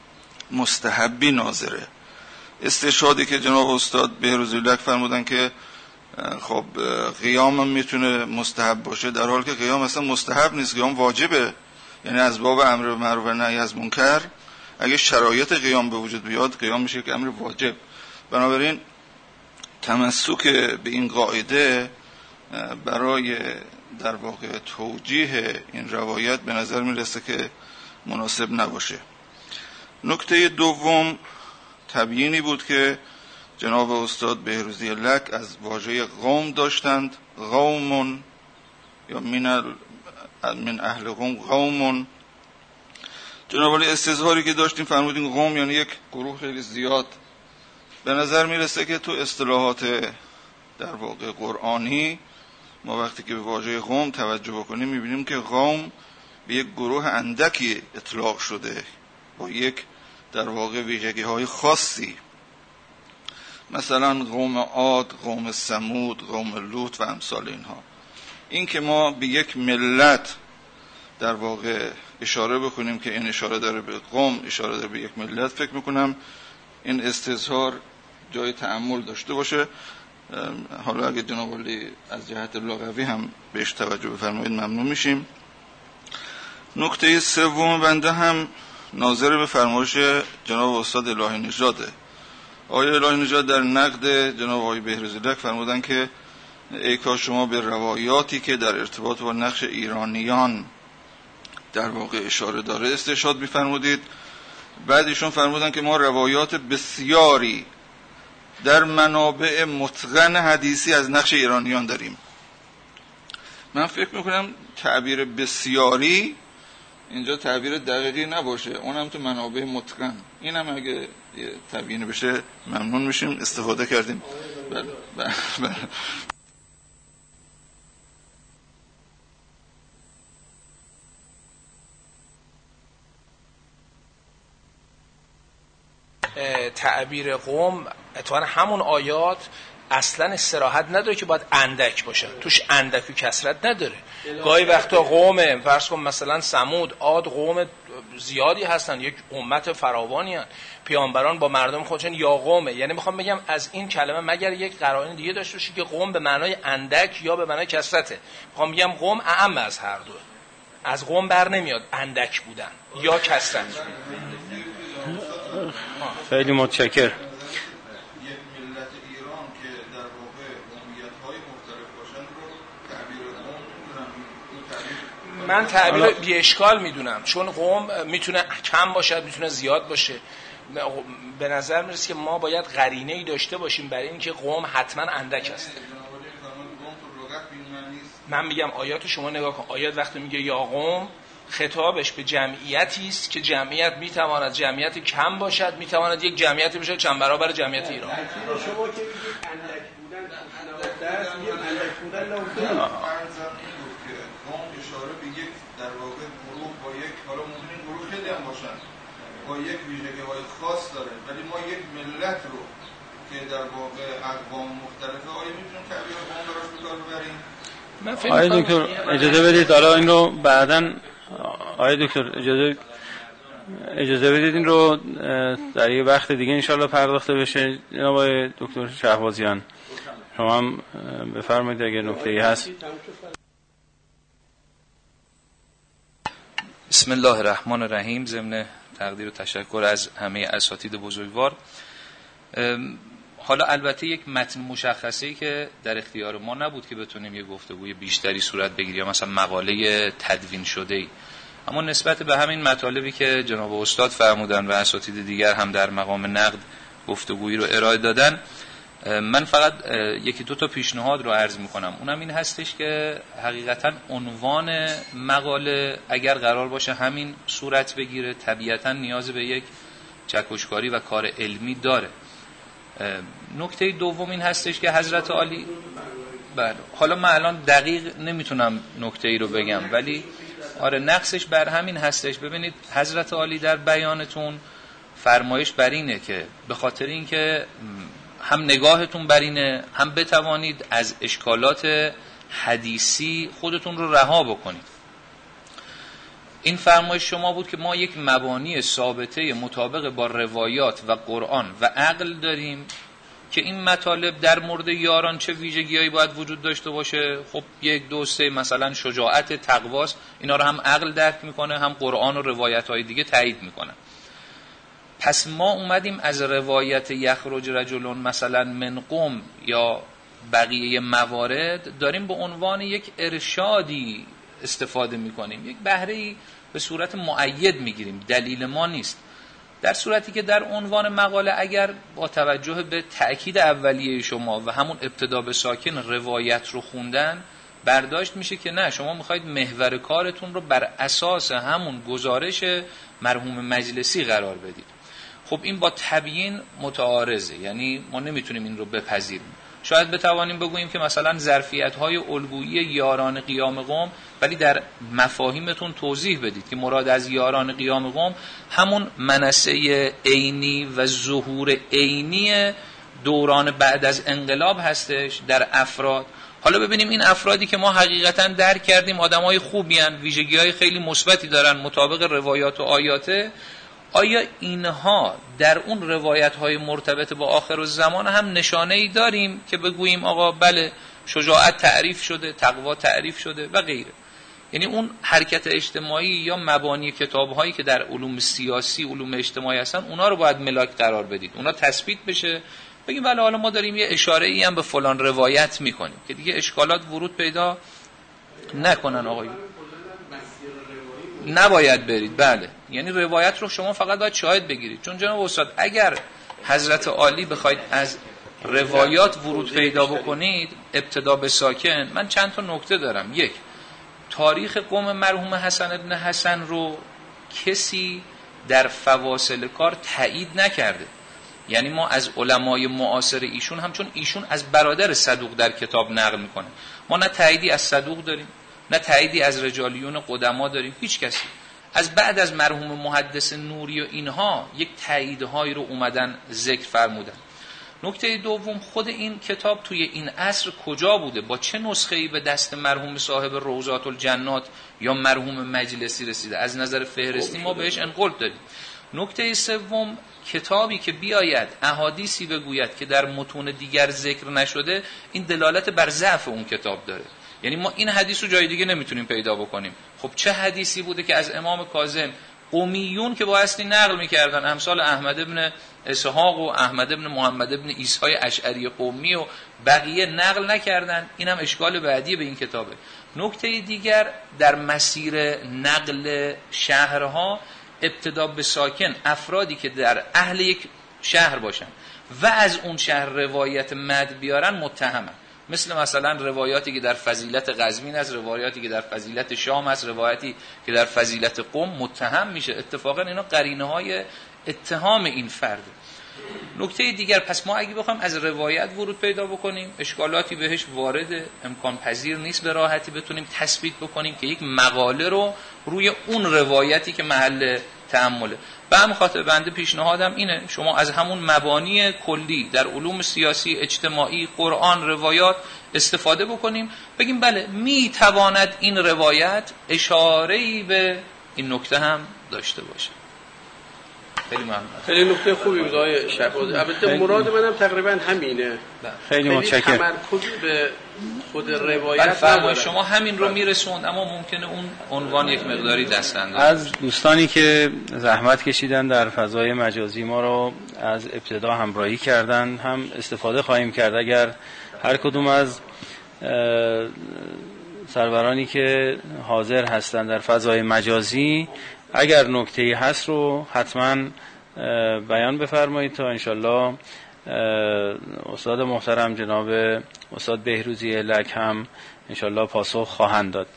مستحبی ناظره. استشهادی که جناب استاد بهروزی الک فرمودن که خب قیام هم میتونه مستحب باشه، در حالی که قیام اصلا مستحب نیست، قیام واجبه. یعنی از باب امر به معروف و نهی از منکر اگه شرایط قیام به وجود بیاد قیام میشه که امر واجب. بنابراین تمسک به این قاعده برای در واقع توجیه این روایت به نظر میرسه که مناسب نباشه. نکته دوم تبیینی بود که جناب استاد بهروزی الک از واژه قوم داشتند، قومون یا من من اهل قوم قومون. جناب علی استظهاری که داشتیم فرمودین قوم یعنی یک گروه خیلی زیاد. به نظر میرسه که تو اصطلاحات در واقع قرآنی ما وقتی که به واژه قوم توجه بکنیم میبینیم که قوم به یک گروه اندکی اطلاق شده با یک در واقع ویژگی های خاصی، مثلا قوم عاد، قوم ثمود، قوم لوط و امثال اینها. این که ما به یک ملت در واقع اشاره بکنیم که این اشاره داره به قوم، اشاره داره به یک ملت، فکر میکنم این استظهار جای تأمل داشته باشه. حالا اگه جناب علی از جهت لغوی هم بهش توجه بفرمایید ممنون میشیم. نکته سوم بنده هم ناظر به فرمایش جناب استاد الهی نژاده. آقای الهی نژاد در نقد جناب آقای بهروزی الک فرمودن که ای کاش شما به روایاتی که در ارتباط با نقش ایرانیان در واقع اشاره داره استشهاد می‌فرمودید. بعد ایشون فرمودن که ما روایات بسیاری در منابع متقن حدیثی از نقش ایرانیان داریم. من فکر میکنم تعبیر بسیاری اینجا تعبیر دقیقی نباشه، اونم تو منابع متقن. اینم اگه تبیین بشه ممنون میشیم، استفاده کردیم. بله بله. تعبیر قوم اتفاقا همون آیات اصلا استراحت نداره که باید اندک باشه، توش اندک و کثرت نداره. گاهی وقتا قوم فرض کن مثلا ثمود، عاد قوم زیادی هستن، یک امت فراوانی هستن، پیامبران با مردم خودشون یا قومه. یعنی میخوام بگم از این کلمه مگر یک قرائن دیگه داشته باشه که قوم به معنای اندک یا به معنای کثرته. میخوام بگم قوم اعم از هر دو، از قوم بر نمیاد اندک بودن یا کثرت. خیلی متشکرم. من تعبیر بی اشکال میدونم، چون قوم میتونه کم باشه، میتونه زیاد باشه. به نظر میرسه که ما باید قرینه ای داشته باشیم برای اینکه قوم حتما اندک است. من میگم آیات شما نگاه کن، آیات وقتی میگه یا قوم، خطابش به جمعیتی است که جمعیت میتواند جمعیت کم باشد، میتواند یک جمعیتی بشه چند برابر جمعیت ایران. شما که اندک بودن دست میگه اندک بودن لازمه. اشاره به یک در واقع گروه با یک، حالا ممکنه گروه خیلی هم باشن، با یک ویژگی‌های خاص داره، ولی ما یک ملت رو که در واقع اقوام مختلفه، آیا میتونیم تعبیر قوم براش به کار ببریم؟ من فکر آقای دکتر اجازه بدید حالا این رو بعداً، آقای دکتر اجازه اجازه بدید این رو در یه وقت دیگه انشالله پرداخته بشه. جناب آقای دکتر شهبازیان شما هم بفرمایید اگر نکته‌ای هست. بسم الله الرحمن الرحیم. ضمن تقدیر و تشکر از همه اساتید بزرگوار. حالا البته یک متن مشخصی که در اختیار ما نبود که بتونیم یه گفتگوی بیشتری صورت بگیره، یا مثلا مقاله تدوین شده‌ای، اما نسبت به همین مطالبی که جناب استاد فرمودن و اساتید دیگر هم در مقام نقد گفتگویی رو ارائه دادن، من فقط یکی دو تا پیشنهاد رو عرض میکنم. اونم این هستش که حقیقتا عنوان مقاله اگر قرار باشه همین صورت بگیره، طبیعتا نیاز به یک چکشکاری و کار علمی داره. نکته دوم این هستش که حضرت عالی، بله حالا من الان دقیق نمیتونم نکته ای رو بگم، ولی آره نقصش بر همین هستش. ببینید حضرت عالی در بیانتون فرمایش بر اینه که به خاطر اینکه هم نگاهتون بر اینه، هم بتوانید از اشکالات حدیثی خودتون رو رها بکنید. این فرمایش شما بود که ما یک مبانی ثابته مطابق با روایات و قرآن و عقل داریم که این مطالب در مورد یاران چه ویژگی‌هایی باید وجود داشته باشه. خب یک دو سه مثلا شجاعت، تقواست، اینا رو هم عقل درک میکنه، هم قرآن و روایت‌های دیگه تایید میکنه. پس ما اومدیم از روایت یخرج رجلون مثلا من قوم یا بقیه موارد داریم به عنوان یک ارشادی استفاده میکنیم، یک بهره‌ای به صورت مؤید میگیریم، دلیل ما نیست. در صورتی که در عنوان مقاله اگر با توجه به تأکید اولیه شما و همون ابتدا به ساکن روایت رو خوندن برداشت میشه که نه، شما میخواید محور کارتون رو بر اساس همون گزارش مرحوم مجلسی قرار بدید. خب این با تبیین متعارضه، یعنی ما نمیتونیم این رو بپذیریم. شاید بتوانیم بگوییم که مثلا ظرفیت‌های الگویی یاران قیام قوم، ولی در مفاهیمتون توضیح بدید که مراد از یاران قیام قوم همون منصه عینی و ظهور عینی دوران بعد از انقلاب هستش در افراد. حالا ببینیم این افرادی که ما حقیقتا درک کردیم آدمای خوبی هستند، ویژگی‌های خیلی مثبتی دارن مطابق روایات و آیاته، آیا اینها در اون روایت‌های مرتبط با آخر الزمان هم نشانه‌ای داریم که بگوییم آقا بله شجاعت تعریف شده، تقوا تعریف شده و غیره؟ یعنی اون حرکت اجتماعی یا مبانی کتاب‌هایی که در علوم سیاسی، علوم اجتماعی هستن، اونا رو باید ملاک قرار بدید، اونا تثبیت بشه، بگیم بله حالا ما داریم یه اشاره‌ای هم به فلان روایت می‌کنیم که دیگه اشکالات ورود پیدا نکنن. آقایون نباید برید، بله، یعنی روایت رو شما فقط باید شاهد بگیرید. چون جناب استاد اگر حضرت عالی بخواید از روایات ورود پیدا بکنید ابتدا به ساکن، من چند تا نکته دارم. یک، تاریخ قوم مرحوم حسن ابن حسن رو کسی در فواصل کار تایید نکرده، یعنی ما از علمای معاصر ایشون هم، چون ایشون از برادر صدوق در کتاب نقل میکنه، ما نه تاییدی از صدوق داریم نه تاییدی از رجالیون قدما داریم، هیچ کسی. از بعد از مرحوم محدث نوری و اینها یک تاییدهایی رو اومدن ذکر فرمودن. نکته دوم، خود این کتاب توی این عصر کجا بوده، با چه نسخه‌ای به دست مرحوم صاحب روضات الجنات یا مرحوم مجلسی رسیده، از نظر فهرستی ما بهش انقلاب دادیم. نکته سوم، کتابی که بیاید احادیثی بگوید که در متون دیگر ذکر نشده، این دلالت بر ضعف اون کتاب داره. یعنی ما این حدیث رو جای دیگه نمیتونیم پیدا بکنیم. خب چه حدیثی بوده که از امام کاظم قمیون که بایستی نقل میکردن، امثال احمد ابن اسحاق و احمد ابن محمد ابن عیسی اشعری قمی و بقیه نقل نکردن؟ این هم اشکال بعدی به این کتابه. نکته دیگر، در مسیر نقل شهرها ابتدا به ساکن افرادی که در اهل یک شهر باشن و از اون شهر روایت مد بیارن متهمن، مثل مثلا روایاتی که در فضیلت قزوین است، روایاتی که در فضیلت شام است، روایاتی که در فضیلت قم، متهم میشه. اتفاقا اینا قرینه های اتهام این فرده. نکته دیگر، پس ما اگه بخوایم از روایت ورود پیدا بکنیم، اشکالاتی بهش وارد، امکان پذیر نیست به راحتی بتونیم تثبیت بکنیم که یک مقاله رو روی اون روایتی که محل تأمله. به همین خاطر بنده پیشنهادم اینه شما از همون مبانی کلی در علوم سیاسی، اجتماعی، قرآن، روایات استفاده بکنیم، بگیم بله میتواند این روایت اشاره‌ای به این نکته هم داشته باشه. خیلی ممنون. خیلی نکته خوبی بود آقای شهبازی. البته مراد منم تقریبا همینه. خیلی متشکرم. تمرکز به خود روایت نداره. شما همین رو میرسوند، اما ممکنه اون عنوان یک مقداری دست‌انداز. از دوستانی که زحمت کشیدن در فضای مجازی ما رو از ابتدا همراهی کردن هم استفاده خواهیم کرد. اگر هر کدوم از سرورانی که حاضر هستند در فضای مجازی اگر نکته‌ای هست رو حتما بیان بفرمایید تا انشالله استاد محترم جناب استاد بهروزی لک هم انشالله پاسخ خواهند داد.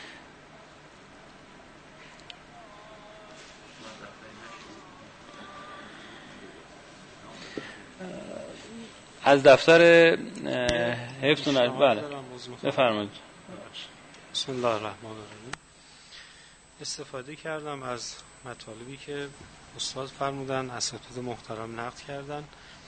از دفتر حفظ و نشر بله بفرمایید. بسم الله الرحمن الرحیم. استفاده کردم از مطالبی که استاد فرمودن، اساتید محترم نقد کردن.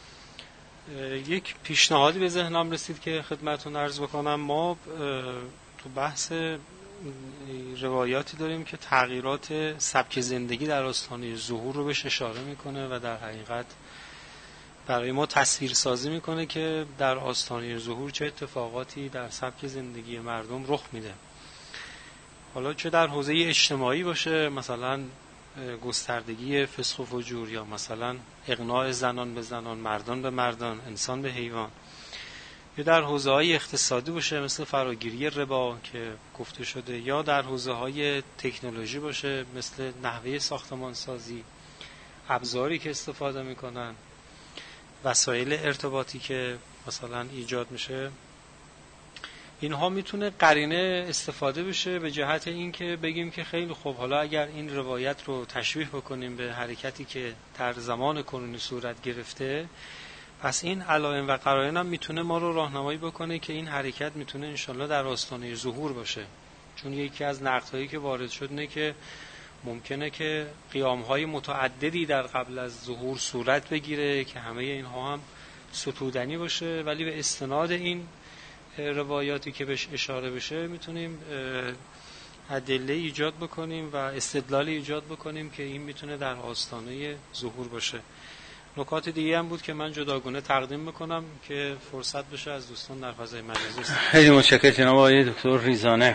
یک پیشنهادی به ذهنم رسید که خدمتتون عرض بکنم. ما تو بحث روایاتی داریم که تغییرات سبک زندگی در آستانه ظهور رو بهش اشاره میکنه و در حقیقت برای ما تصویر سازی میکنه که در آستانه ظهور چه اتفاقاتی در سبک زندگی مردم رخ میده. حالا چه در حوزه اجتماعی باشه، مثلا گستردگی فسق و فجور، یا مثلا اقناع زنان به زنان، مردان به مردان، انسان به حیوان، یا در حوزه های اقتصادی باشه مثل فراگیری ربا که گفته شده، یا در حوزه های تکنولوژی باشه مثل نحوه ساختمانسازی، ابزاری که استفاده میکنن، وسایل ارتباطی که مثلا ایجاد میشه. اینها میتونه قرینه استفاده بشه به جهت این که بگیم که خیلی خوب، حالا اگر این روایت رو تشبیه بکنیم به حرکتی که در زمان کنونی صورت گرفته، پس این علائم و قرائن هم میتونه ما رو راهنمایی بکنه که این حرکت میتونه انشالله در آستانه ظهور باشه. چون یکی از نقدهایی که وارد شد اینه که ممکنه که قیام‌های متعددی در قبل از ظهور صورت بگیره که همه اینها هم ستودنی باشه، ولی به استناد این روایاتی که بهش اشاره بشه میتونیم ادله ایجاد بکنیم و استدلال ایجاد بکنیم که این میتونه در آستانه ظهور باشه. نکات دیگه هم بود که من جداگانه تقدیم میکنم که فرصت بشه از دوستان در فضای مجازی. خیلی متشکرم جناب آقای دکتر ریزانه.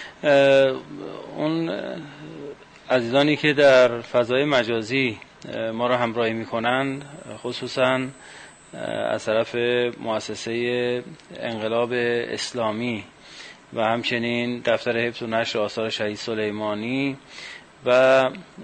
اون عزیزانی که در فضای مجازی ما را همراهی میکنن، خصوصا از طرف مؤسسه انقلاب اسلامی و همچنین دفتر حفظ و نشر آثار شهید سلیمانی و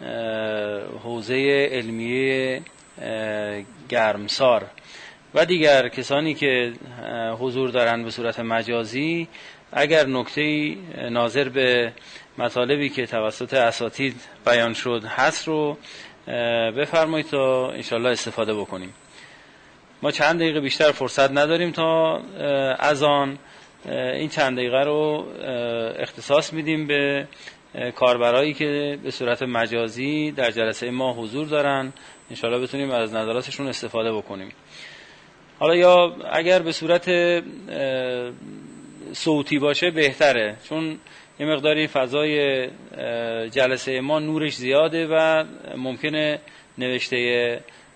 حوزه علمیه گرمسار و دیگر کسانی که حضور دارند به صورت مجازی، اگر نکته‌ای ناظر به مطالبی که توسط اساتید بیان شد هست رو بفرمایید تا انشالله استفاده بکنیم. ما چند دقیقه بیشتر فرصت نداریم تا از آن این چند دقیقه رو اختصاص میدیم به کاربرایی که به صورت مجازی در جلسه ما حضور دارن، انشاءالله بتونیم از نظراتشون استفاده بکنیم. حالا یا اگر به صورت صوتی باشه بهتره، چون یه مقداری فضای جلسه ما نورش زیاده و ممکنه نوشته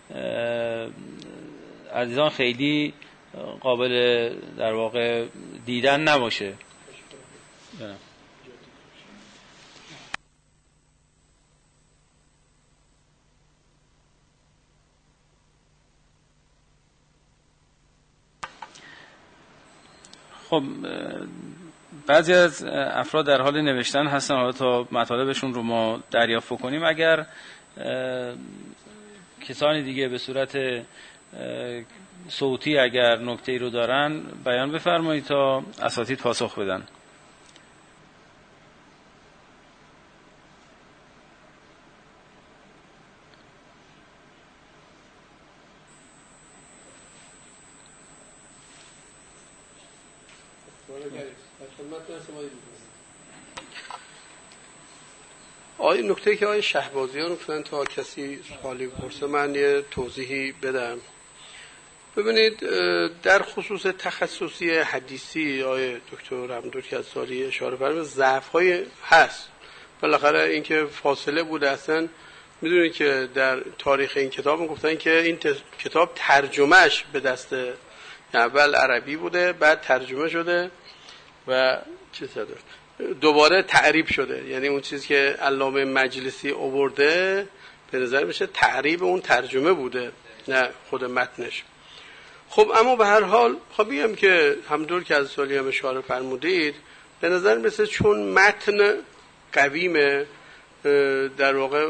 عزیزان خیلی قابل در واقع دیدن نباشه. خب بعضی از افراد در حال نوشتن هستن، حالا تا مطالبشون رو ما دریافت کنیم. اگر کسانی دیگه به صورت صوتی اگر نکته‌ای رو دارن بیان بفرمایید تا اساتید پاسخ بدن. آیا نکته که آقای شهبازیان گفتن تا کسی سوالی بپرسه من یه توضیحی بدم. ببینید در خصوص تخصصی حدیثی آقای دکتر عبدالکسالی اشاره فرمودن ضعف‌های هست. بالاخره اینکه فاصله بوده، اصلا میدونید که در تاریخ این کتاب گفتن که این کتاب ترجمهش به دست اول عربی بوده، بعد ترجمه شده و چه شده دوباره تعریب شده. یعنی اون چیزی که علامه مجلسی آورده به نظر میشه تعریب اون ترجمه بوده، نه خود متنش. خب اما به هر حال خب بگم که همونطور که از سالی هم اشاره فرمودید به نظر میسه چون متن قویمه در واقع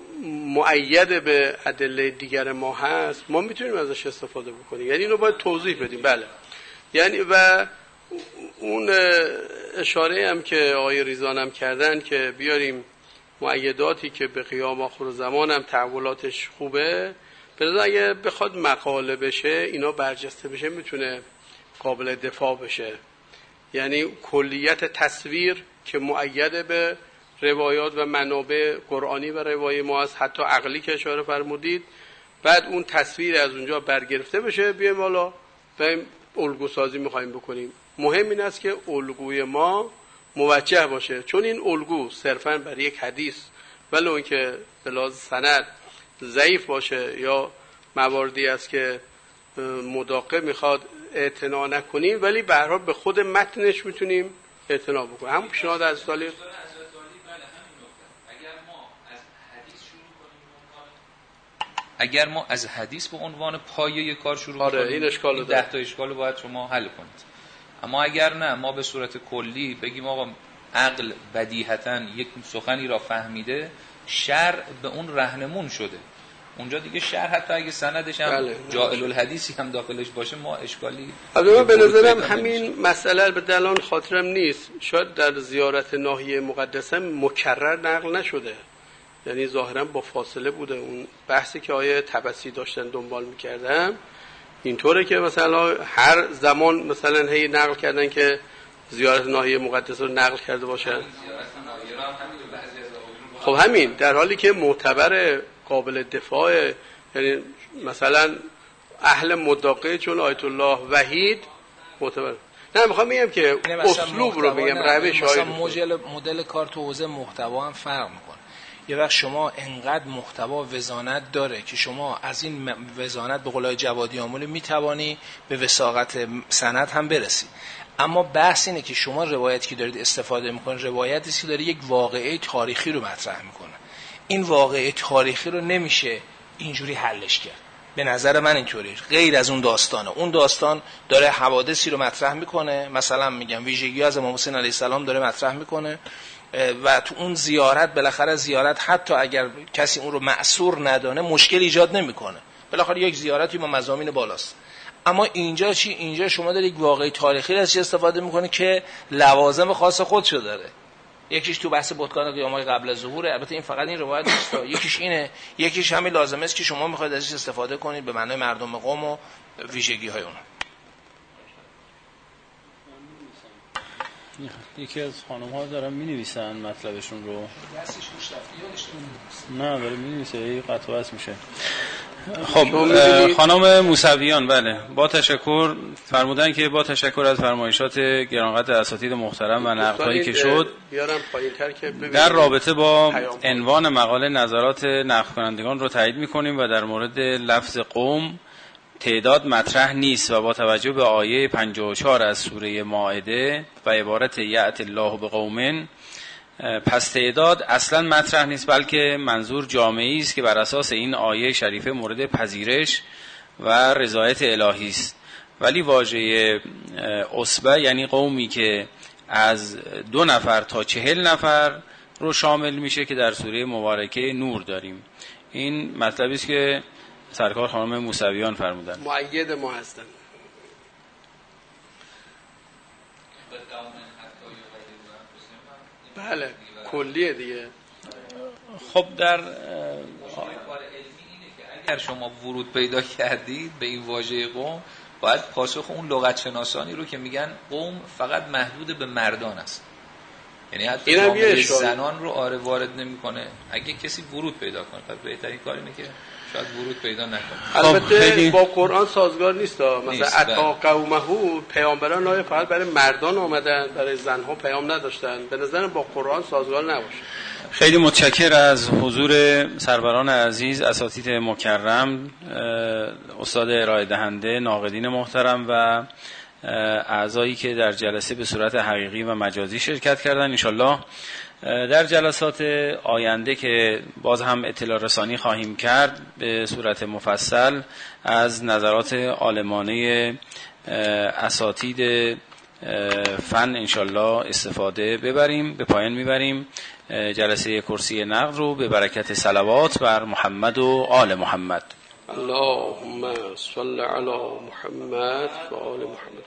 مؤید به ادله دیگر ما هست، ما میتونیم ازش استفاده بکنیم. یعنی اینو باید توضیح بدیم. بله یعنی و اون اشاره هم که آقای ریزان هم کردن که بیاریم مؤیداتی که به قیام آخر زمان هم تحولاتش خوبه، به نظر اگه بخواد مقاله بشه اینا برجسته بشه میتونه قابل دفاع بشه. یعنی کلیت تصویر که مؤید به روایات و منابع قرآنی و روایی ما هست، حتی عقلی که اشاره فرمودید، بعد اون تصویر از اونجا برگرفته بشه بیایم حالا بریم الگو سازی میخوایم بکنیم. مهم این است که الگوی ما موجه باشه، چون این الگو صرفاً برای یک حدیث ولو اینکه به لحاظ سند ضعیف باشه یا مواردی است که مداقه میخواد اعتنا نکنیم، ولی به هر حال به خود متنش میتونیم اعتنا بکنیم. هم پیشنهاد از سالی اگر ما از حدیث به عنوان پایه کار شروع کنیم، آره این اشکال این ده تا اشکال رو باید شما حل کنید. اما اگر نه، ما به صورت کلی بگیم آقا عقل بدیهتاً یک سخنی را فهمیده، شرع به اون رهنمون شده، اونجا دیگه شرع حتی اگه سندش هم بله. جاهل الحدیثی هم داخلش باشه ما اشکالی. البته به نظرم همین مسئله به دلان خاطرم نیست، شاید در زیارت ناحیه مقدسه مکرر نقل نشده، یعنی ظاهرا با فاصله بوده. اون بحثی که آیه طبسی داشتن دنبال میکردم اینطوره که مثلا هر زمان مثلا هی نقل کردن که زیارت ناحیه مقدسه رو نقل کرده باشن. خب همین در حالی که معتبر قابل دفاع، یعنی مثلا اهل مداقه چون آیت الله وحید معتبر. نه میخوام بگم که اسلوب رو بگم، روش های مدل مدل کار تو حوزه محتوا هم فرق میکنه. یه وقت شما انقدر محتوا وزانت داره که شما از این وزانت به قولای جوادی آمولی میتوانی به وثاقت سند هم برسی. اما بحث اینه که شما روایتی که دارید استفاده میکنید روایتی که داره یک واقعه تاریخی رو مطرح میکنه. این واقعه تاریخی رو نمیشه اینجوری حلش کرد. به نظر من اینطوریه، غیر از اون داستانه. اون داستان داره حوادثی رو مطرح میکنه، مثلا میگم ویژگی از امام حسین علیه السلام داره مطرح میکنه و تو اون زیارت بالاخره زیارت حتی اگر کسی اون رو معصور ندانه مشکل ایجاد نمیکنه، بالاخره یک زیارتی با مضامین بالاست. اما اینجا چی؟ اینجا شما دارید یک واقعه تاریخی ازش استفاده میکنه که لوازم خاص خودشو داره. یکیش تو بحث بتکان قیامای قبل از ظهور، البته این فقط این روایت نیست، یکیش اینه، یکیش همین لازمه است که شما میخواید ازش استفاده کنید به معنای مردم قوم و ویژگی های اون. یکی از خانم ها دارن می نویسن مطلبشون رو. نه داره می نویسه، یه قطع بس میشه. خب خانم موسویان، بله، با تشکر فرمودن که با تشکر از فرمایشات گرانقدر اساتید محترم و نقدهایی که شد در رابطه با عنوان مقاله نظرات نقد کنندگان رو تایید می‌کنیم و در مورد لفظ قوم تعداد مطرح نیست و با توجه به آیه پنجاه و چهار از سوره مائده و عبارت یأت الله بقوم، پس تعداد اصلا مطرح نیست، بلکه منظور جامعی است که بر اساس این آیه شریفه مورد پذیرش و رضایت الهی است. ولی واژه عصبه یعنی قومی که از دو نفر تا چهل نفر رو شامل میشه که در سوره مبارکه نور داریم. این مطلبی است که سرکار خانم موسویان فرمودن. مؤید ما هستن. بله کلیه دیگه. خب در اگر شما ورود پیدا کردید به این واژه قوم، باید پاسخ اون لغت شناسانی رو که میگن قوم فقط محدود به مردان است، یعنی حتی جامعه زنان رو آره وارد نمیکنه. اگه کسی ورود پیدا کنه پس بهترین کار اینه که شاید ورود پیدا نکنه. البته با قرآن سازگار نیست. مثلا اتا قومه، پیامبران نه فقط برای مردان آمدن، برای زنها پیام نداشتن. به نظرم با قرآن سازگار نباشه. خیلی متشکر از حضور سروران عزیز، اساتید مکرم، استاد ارائه دهنده، ناقدین محترم و اعضایی که در جلسه به صورت حقیقی و مجازی شرکت کردن. انشالله در جلسات آینده که باز هم اطلاع رسانی خواهیم کرد به صورت مفصل از نظرات عالمانه اساتید فن انشالله استفاده ببریم، به پایان میبریم جلسه کرسی نقد رو به برکت صلوات بر محمد و آل محمد. اللهم صل علی محمد و آل محمد.